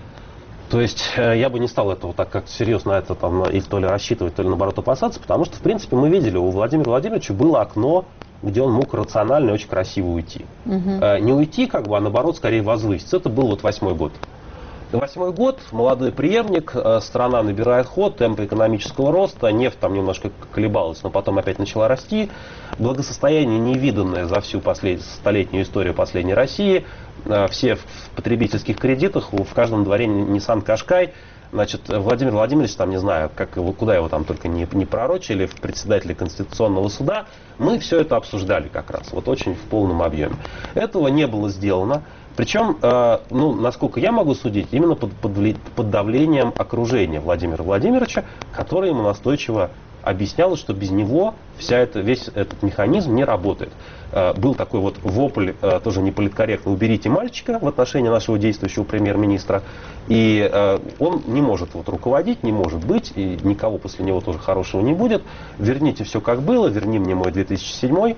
То есть я бы не стал этого так как серьезно это там или то ли рассчитывать, то ли наоборот опасаться, потому что, в принципе, мы видели, у Владимира Владимировича было окно, где он мог рационально и очень красиво уйти. Угу. Не уйти, как бы, а наоборот, скорее возвыситься. Это был вот восьмой год. Восьмой год, молодой преемник, страна набирает ход, темпы экономического роста, нефть там немножко колебалась, но потом опять начала расти. Благосостояние невиданное за всю послед... столетнюю историю последней России. Все в потребительских кредитах, в каждом дворе Nissan Qashqai. Значит, Владимир Владимирович, там, не знаю, как его, куда его там только не, не пророчили, в председателе Конституционного суда, мы все это обсуждали как раз, вот очень в полном объеме. Этого не было сделано. Причем, э, ну, насколько я могу судить, именно под, под, под давлением окружения Владимира Владимировича, которое ему настойчиво объясняло, что без него вся эта, весь этот механизм не работает. Э, был такой вот вопль, э, тоже неполиткорректно, уберите мальчика в отношении нашего действующего премьер-министра. И э, он не может вот руководить, не может быть, и никого после него тоже хорошего не будет. Верните все как было, верни мне мой две тысячи седьмой.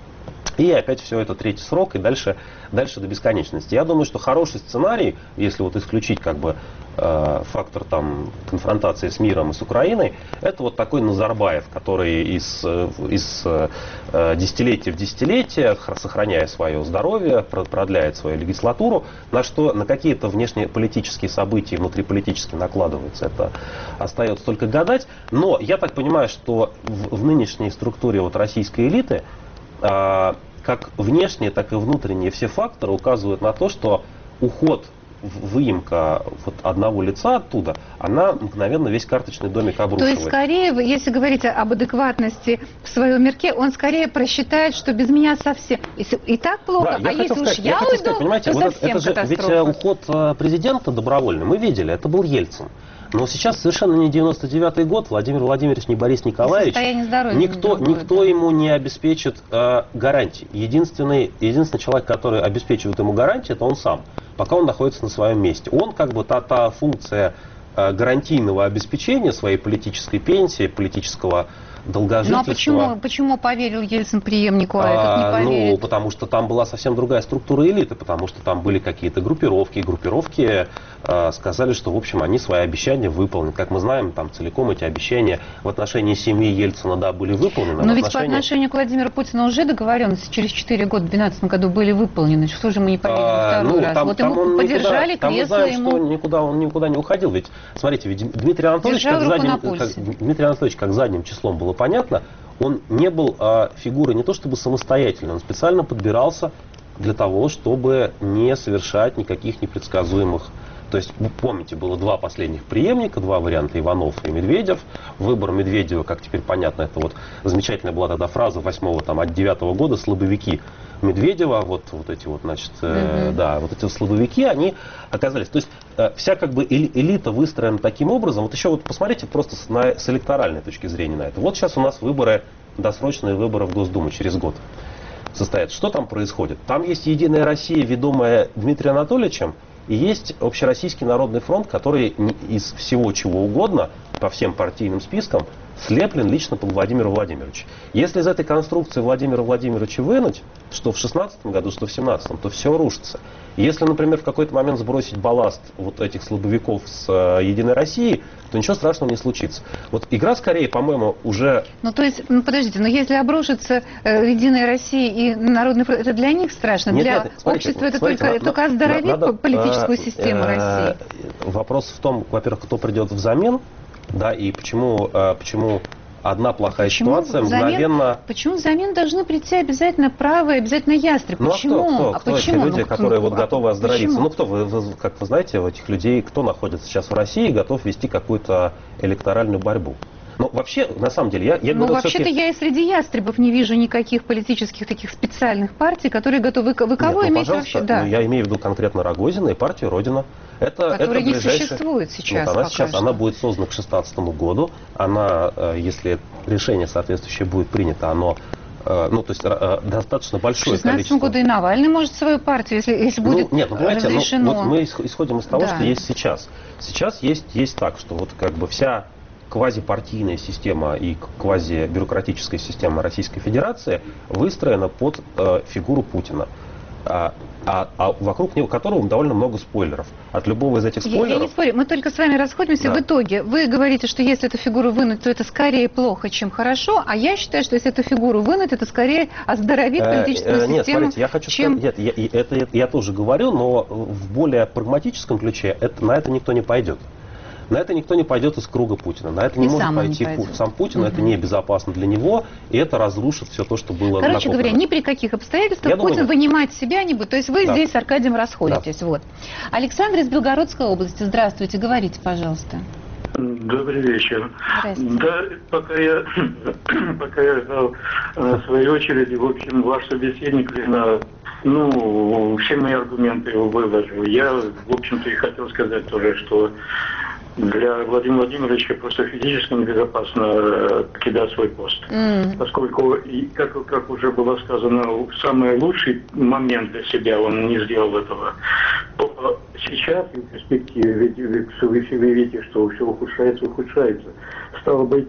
И опять все это третий срок, и дальше, дальше до бесконечности. Я думаю, что хороший сценарий, если вот исключить как бы э, фактор там конфронтации с миром и с Украиной, это вот такой Назарбаев, который из, из э, десятилетия в десятилетие, сохраняя свое здоровье, продляет свою легислатуру, на что на какие-то внешнеполитические события, внутриполитически накладываются, это остается только гадать. Но я так понимаю, что в, в нынешней структуре вот российской элиты как внешние, так и внутренние все факторы указывают на то, что уход, выемка вот одного лица оттуда, она мгновенно весь карточный домик обрушивает. То есть, скорее, если говорить об адекватности в своем мирке, он скорее просчитает, что без меня совсем и так плохо, да, а если сказать, уж я, я уйду, сказать, понимаете, то вот совсем это же, катастрофа. Ведь уход президента добровольный, мы видели, это был Ельцин. Но сейчас совершенно не девяносто девятый год, Владимир Владимирович, не Борис Николаевич, никто, никто ему не обеспечит э, гарантии. Единственный, единственный человек, который обеспечивает ему гарантии, это он сам, пока он находится на своем месте. Он как бы та, та функция э, гарантийного обеспечения своей политической пенсии, политического долгожительства. Ну а почему, почему поверил Ельцин преемнику, а, а этот не поверит? Ну, потому что там была совсем другая структура элиты, потому что там были какие-то группировки, и группировки э, сказали, что, в общем, они свои обещания выполнят. Как мы знаем, там целиком эти обещания в отношении семьи Ельцина, да, были выполнены. Но ведь отношении... по отношению к Владимиру Путину уже договоренности через четыре года, в две тысячи двенадцатом году, были выполнены. Что же мы не поверили а, второй ну, раз? Там, вот там ему подержали никуда, кресло, там мы знаем, ему... что никуда, он никуда не уходил. Ведь, смотрите, ведь Дмитрий Анатольевич, как задним, как, Дмитрий Анатольевич, как задним числом было понятно, он не был а, фигурой не то чтобы самостоятельной, он специально подбирался для того, чтобы не совершать никаких непредсказуемых. То есть, вы помните, было два последних преемника, два варианта, Иванов и Медведев. Выбор Медведева, как теперь понятно, это вот замечательная была тогда фраза восьмого, там, от девятого года, слабовики Медведева, вот, вот эти вот, значит, э, да, вот эти вот слабовики, они оказались. То есть, э, вся как бы элита выстроена таким образом. Вот еще вот посмотрите просто с, на, с электоральной точки зрения на это. Вот сейчас у нас выборы, досрочные выборы в Госдуму через год состоят. Что там происходит? Там есть Единая Россия, ведомая Дмитрием Анатольевичем, и есть Общероссийский народный фронт, который из всего чего угодно, по всем партийным спискам, слеплен лично под Владимира Владимировича. Если из этой конструкции Владимира Владимировича вынуть, что в шестнадцатом году, что в семнадцатом, то все рушится. Если, например, в какой-то момент сбросить балласт вот этих слабовиков с э, Единой России, то ничего страшного не случится. Вот игра скорее, по-моему, уже... Ну, то есть, ну, подождите, но если обрушится э, Единая Россия и Народный фронт, это для них страшно? Нет, для нет, смотрите, общества это смотрите, только, надо, только оздоровит надо, политическую э, систему э, России? Вопрос в том, во-первых, кто придет взамен, да, и почему, э, почему одна плохая почему ситуация взамен, мгновенно... Почему взамен должны прийти обязательно правые, обязательно ястреб? Ну почему? а кто, кто, а кто почему? эти люди, ну, которые ну, вот готовы оздоровиться? Почему? Ну кто, вы, вы, как вы знаете, у этих людей, кто находится сейчас в России и готов вести какую-то электоральную борьбу? Ну, вообще, на самом деле, я, я ну, говорю... вообще-то я и среди ястребов не вижу никаких политических таких специальных партий, которые готовы... Вы кого Нет, ну, имеете вообще? Да. Ну, я имею в виду конкретно Рогозина и партию Родина. Это, Которая это не ближайшая... существует сейчас. Вот она сейчас, что. она будет создана к шестнадцатому году. Она, если решение соответствующее будет принято, оно... Ну, то есть достаточно большое количество... В шестнадцатом году и Навальный может свою партию, если, если будет ну, нет, ну, понимаете, разрешено. Ну, вот мы исходим из того, да. что есть сейчас. Сейчас есть, есть так, что вот как бы вся квазипартийная система и квазибюрократическая система Российской Федерации выстроена под э, фигуру Путина. А, а, а вокруг него, которого довольно много спойлеров. От любого из этих спойлеров... Я, я не спорю, мы только с вами расходимся. Да. В итоге вы говорите, что если эту фигуру вынуть, то это скорее плохо, чем хорошо, а я считаю, что если эту фигуру вынуть, это скорее оздоровит политическую э, э, нет, систему. Нет, смотрите, я хочу чем... сказать, нет, я, это, это я тоже говорю, но в более прагматическом ключе это, на это никто не пойдет. На это никто не пойдет из круга Путина. На это не и может пойти не Пу- сам Путин, угу. Это небезопасно для него, и это разрушит все то, что было накоплено. Короче говоря, ни при каких обстоятельствах я Путин думаю, вынимать себя не будет. То есть вы да. здесь с Аркадием расходитесь. Да. Вот. Александр из Белгородской области. Здравствуйте, говорите, пожалуйста. Добрый вечер. Да, пока я, пока я ждал э, своей очереди, в общем, ваш собеседник, Лена, ну, все мои аргументы его выложил. Я, в общем-то, и хотел сказать тоже, что для Владимира Владимировича просто физически небезопасно покидать свой пост. Mm. Поскольку, и как, как уже было сказано, в самый лучший момент для себя он не сделал этого. Сейчас, в перспективе, ведь вы все видите, что все ухудшается, ухудшается. Стало быть,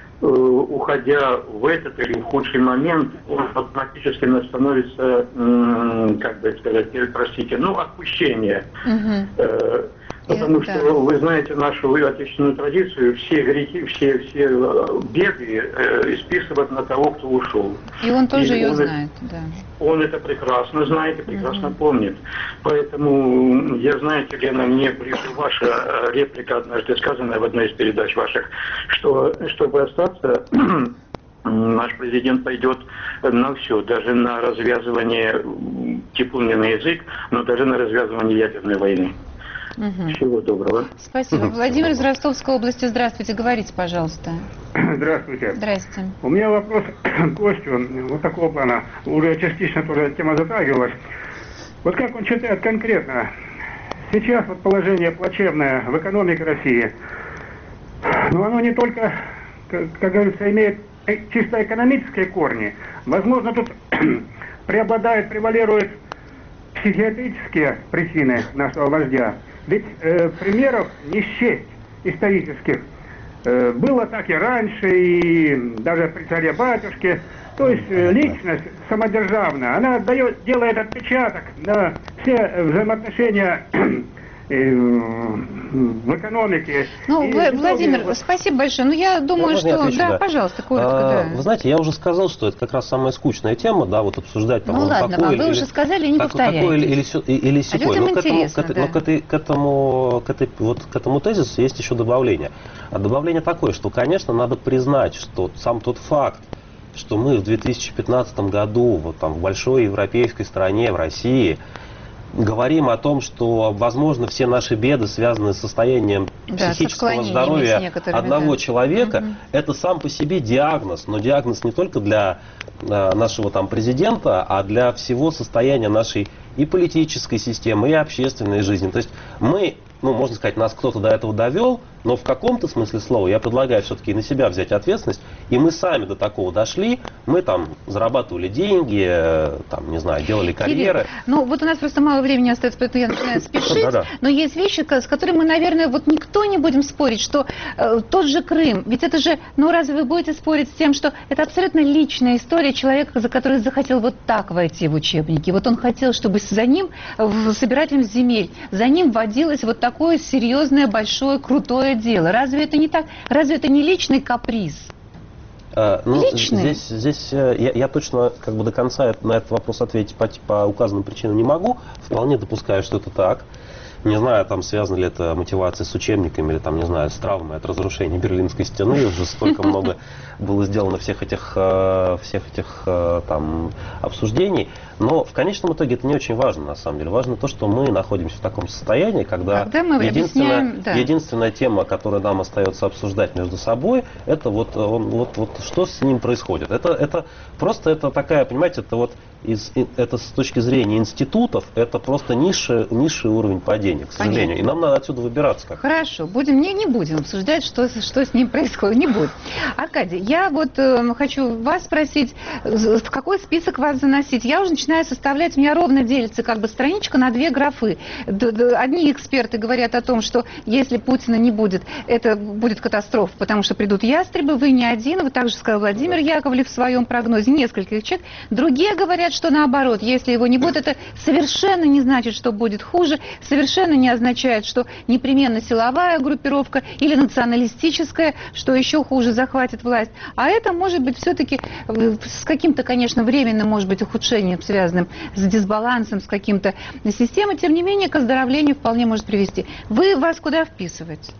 уходя в этот или в худший момент, он автоматически становится, как бы сказать, простите, ну, отпущение. Mm-hmm. Потому что, да. Вы знаете нашу отечественную традицию, все грехи, все, все беды э, списывают на того, кто ушел. И он тоже и ее он знает, это, да. Он это прекрасно знает и прекрасно угу. помнит. Поэтому, я, знаете, Лена, мне пришла ваша реплика, однажды сказанная в одной из передач ваших, что, чтобы остаться... Наш президент пойдет на все, даже на развязывание, теплый на язык, но даже на развязывание ядерной войны. Угу. Всего доброго. Спасибо. Владимир из Ростовской области. Здравствуйте. Говорите, пожалуйста. Здравствуйте. Здравствуйте. У меня вопрос к гостю вот такого плана. Уже частично тоже тема затрагивалась. Вот как он считает конкретно? Сейчас вот положение плачевное в экономике России. Но оно не только, как, как говорится, имеет чисто экономические корни. Возможно, тут преобладает, превалируют психиатрические причины нашего вождя. Ведь э, примеров не счесть исторических. Э, было так и раньше, и даже при царе-батюшке. То есть э, личность самодержавная, она дает, делает отпечаток на все взаимоотношения в экономике. Ну, и Владимир, итоге... спасибо большое. Ну, я думаю, что... Отвечу, да, да, пожалуйста, коротко, а, да. Вы знаете, я уже сказал, что это как раз самая скучная тема, да, вот обсуждать там... Ну, ладно, такой, вы или, уже сказали, не так, повторяйтесь. Такой, или, или, или сякой. А людям Но интересно, к этому, да. к, к, к, этому, к, этой, вот, к этому тезису есть еще добавление. А добавление такое, что, конечно, надо признать, что сам тот факт, что мы в две тысячи пятнадцатом году вот там в большой европейской стране, в России, говорим о том, что, возможно, все наши беды связаны с состоянием да, психического здоровья одного да. человека. Угу. Это сам по себе диагноз, но диагноз не только для э, нашего там президента, а для всего состояния нашей и политической системы, и общественной жизни. То есть мы, ну, можно сказать, нас кто-то до этого довел, Но в каком-то смысле слова я предлагаю все-таки на себя взять ответственность, и мы сами до такого дошли, мы там зарабатывали деньги, там, не знаю, делали карьеры. Кирилл, ну вот у нас просто мало времени остается, поэтому я начинаю спешить, но есть вещи, с которыми мы, наверное, вот никто не будем спорить, что э, тот же Крым, ведь это же, ну разве вы будете спорить с тем, что это абсолютно личная история человека, за который захотел вот так войти в учебники, вот он хотел, чтобы за ним, собирателем земель, за ним водилось вот такое серьезное, большое, крутое дело. Разве это не так? Разве это не личный каприз? А, ну, личный? Здесь, здесь я, я точно как бы до конца на этот вопрос ответить по, по указанным причинам не могу. Вполне допускаю, что это так. Не знаю, там связано ли это мотивацией с учебниками или там, не знаю, с травмой от разрушения Берлинской стены. Уже столько много было сделано всех этих, всех этих там обсуждений. Но в конечном итоге это не очень важно, на самом деле. Важно то, что мы находимся в таком состоянии, когда, когда мы единственная, да. единственная тема, которую нам остается обсуждать между собой, это вот, вот, вот что с ним происходит. Это, это просто это такая, понимаете, это вот из, это с точки зрения институтов, это просто низший, низший уровень падения, к сожалению. Понятно. И нам надо отсюда выбираться. Как Хорошо, будем, не, не будем обсуждать, что, что с ним происходит. Не будем. Аркадий, я вот э, хочу вас спросить, в какой список вас заносить? Я уже начинаю составлять, у меня ровно делится как бы страничка на две графы. Одни эксперты говорят о том, что если Путина не будет, это будет катастрофа, потому что придут ястребы, вы не один, вы также сказал Владимир Яковлев в своем прогнозе, нескольких человек. Другие говорят, что наоборот, если его не будет, это совершенно не значит, что будет хуже, совершенно не означает, что непременно силовая группировка или националистическая, что еще хуже, захватит власть. А это может быть все-таки с каким-то, конечно, временным, может быть, ухудшением, связанным с дисбалансом, с каким-то системой, тем не менее, к оздоровлению вполне может привести. Вы вас куда вписываете?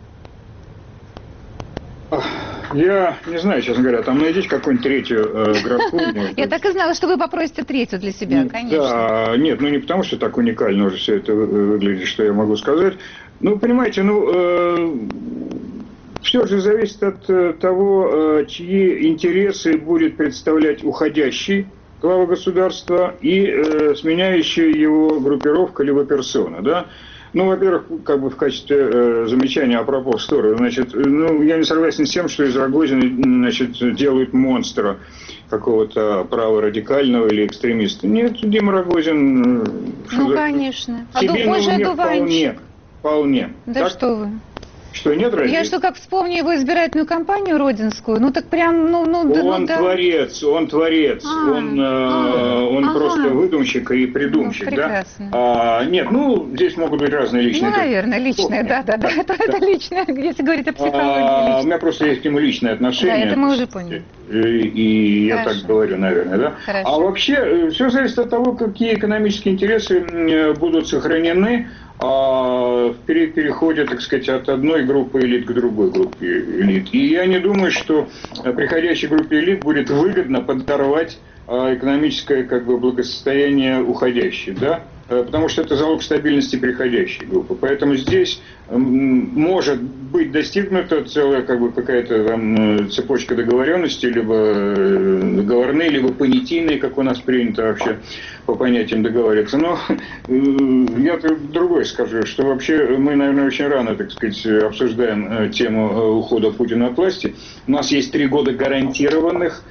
Я не знаю, честно говоря, там найдите какую-нибудь третью э, графу. Я так и знала, что вы попросите третью для себя, конечно. Да, нет, ну не потому, что так уникально уже все это выглядит, что я могу сказать. Ну, понимаете, ну, э, все же зависит от э, того, э, чьи интересы будет представлять уходящий глава государства и э, сменяющая его группировка либо персона, да. Ну, во-первых, как бы в качестве э, замечания апропо в сторону, значит, ну, я не согласен с тем, что из Рогозина, значит, делают монстра какого-то праворадикального или экстремиста. Нет, Дима Рогозин... Ну, за... конечно. А боже, вполне, вполне. Да так? Что вы? Что, нет разве? Я что, как вспомню его избирательную кампанию родинскую, ну так прям, ну... ну он ну, да. творец, он творец, а, он, а, он ага. просто выдумщик и придумщик, ну, да? А, нет, ну, здесь могут быть разные личные... Ну, наверное, личные, да-да-да, это, да. это личное, если говорить о психологии. А, у меня просто есть к нему личное отношение. Да, это мы уже поняли. И, и я так говорю, наверное, да? Хорошо. А вообще, все зависит от того, какие экономические интересы будут сохранены в переходе, так сказать, от одной группы элит к другой группе элит. И я не думаю, что приходящей группе элит будет выгодно подорвать экономическое как бы благосостояние уходящей, да? Потому что это залог стабильности приходящей группы. Поэтому здесь может быть достигнута целая как бы какая-то там цепочка договоренностей, либо договорные, либо понятийные, как у нас принято вообще по понятиям договариваться. Но я другое скажу, что вообще мы, наверное, очень рано, так сказать, обсуждаем тему ухода Путина от власти. У нас есть три года гарантированных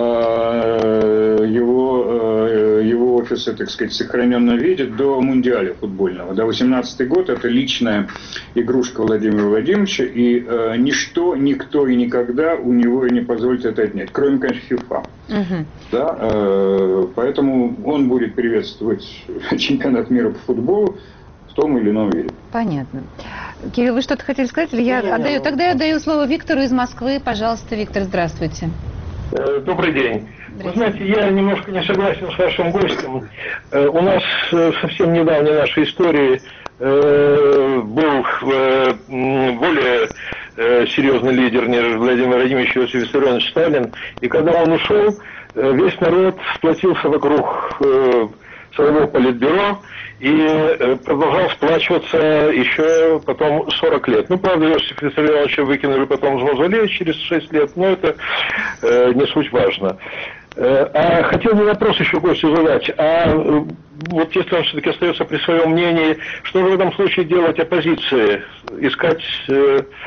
его, его офиса, так сказать, в сохраненном виде до Мундиаля футбольного. До восемнадцатый год это личная игрушка Владимира Владимировича, и э, ничто, никто и никогда у него не позволит это отнять, кроме, конечно, ФИФА. Угу. Да, э, поэтому он будет приветствовать чемпионат мира по футболу в том или ином виде. Понятно. Кирилл, вы что-то хотели сказать? Или я не, отдаю? Не, Тогда я отдаю слово Виктору из Москвы. Пожалуйста, Виктор, здравствуйте. Добрый день. Вы знаете, я немножко не согласен с вашим гостем. У нас совсем недавно в нашей истории был более серьезный лидер, нежели Владимир Владимирович Иосиф Виссарионович Сталин. И когда он ушел, весь народ сплотился вокруг своего политбюро и продолжал сплачиваться еще потом сорок лет. Ну, правда, Иосифа Виссарионовича выкинули потом из мавзолея через шесть лет, но это э, не суть важно. Э, а хотел бы вопрос еще гостю задать. А э, вот если он все-таки остается при своем мнении, что же в этом случае делать оппозиции? Искать э,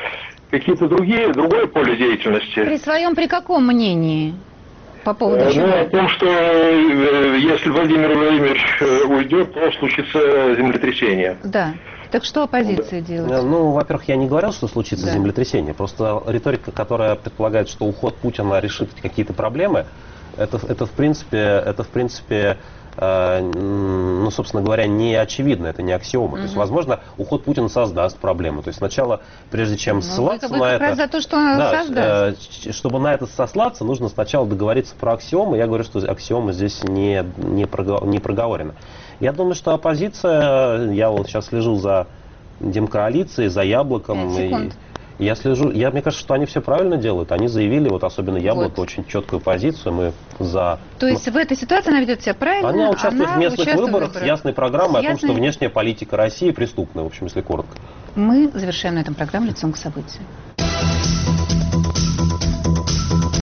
какие-то другие, другое поле деятельности. При своем, при каком мнении? По поводу чего? Ну, о том, что э, если Владимир Владимирович э, уйдет, то случится землетрясение. Да. Так что оппозиция да. делает? Ну, во-первых, я не говорил, что случится да. землетрясение. Просто риторика, которая предполагает, что уход Путина решит какие-то проблемы, это, это в принципе, это в принципе э, ну, собственно говоря, не очевидно, это не аксиома. Угу. То есть, возможно, уход Путина создаст проблемы. То есть сначала, прежде чем ну, ссылаться вы, вы на как это... раз за то, что он да, создаст. Э, чтобы на это сослаться, нужно сначала договориться про аксиомы. Я говорю, что аксиомы здесь не, не, проговор, не проговорено. Я думаю, что оппозиция, я вот сейчас слежу за Демкоалицией, за Яблоком. И я слежу, я, мне кажется, что они все правильно делают. Они заявили, вот особенно Яблоко, вот. очень четкую позицию. Мы за... То есть в этой ситуации она ведет себя правильно? Она участвует она в местных участвует выборах в с ясной программой с о том, ясной... что внешняя политика России преступная, в общем, если коротко. Мы завершаем на этом программу «Лицом к событию».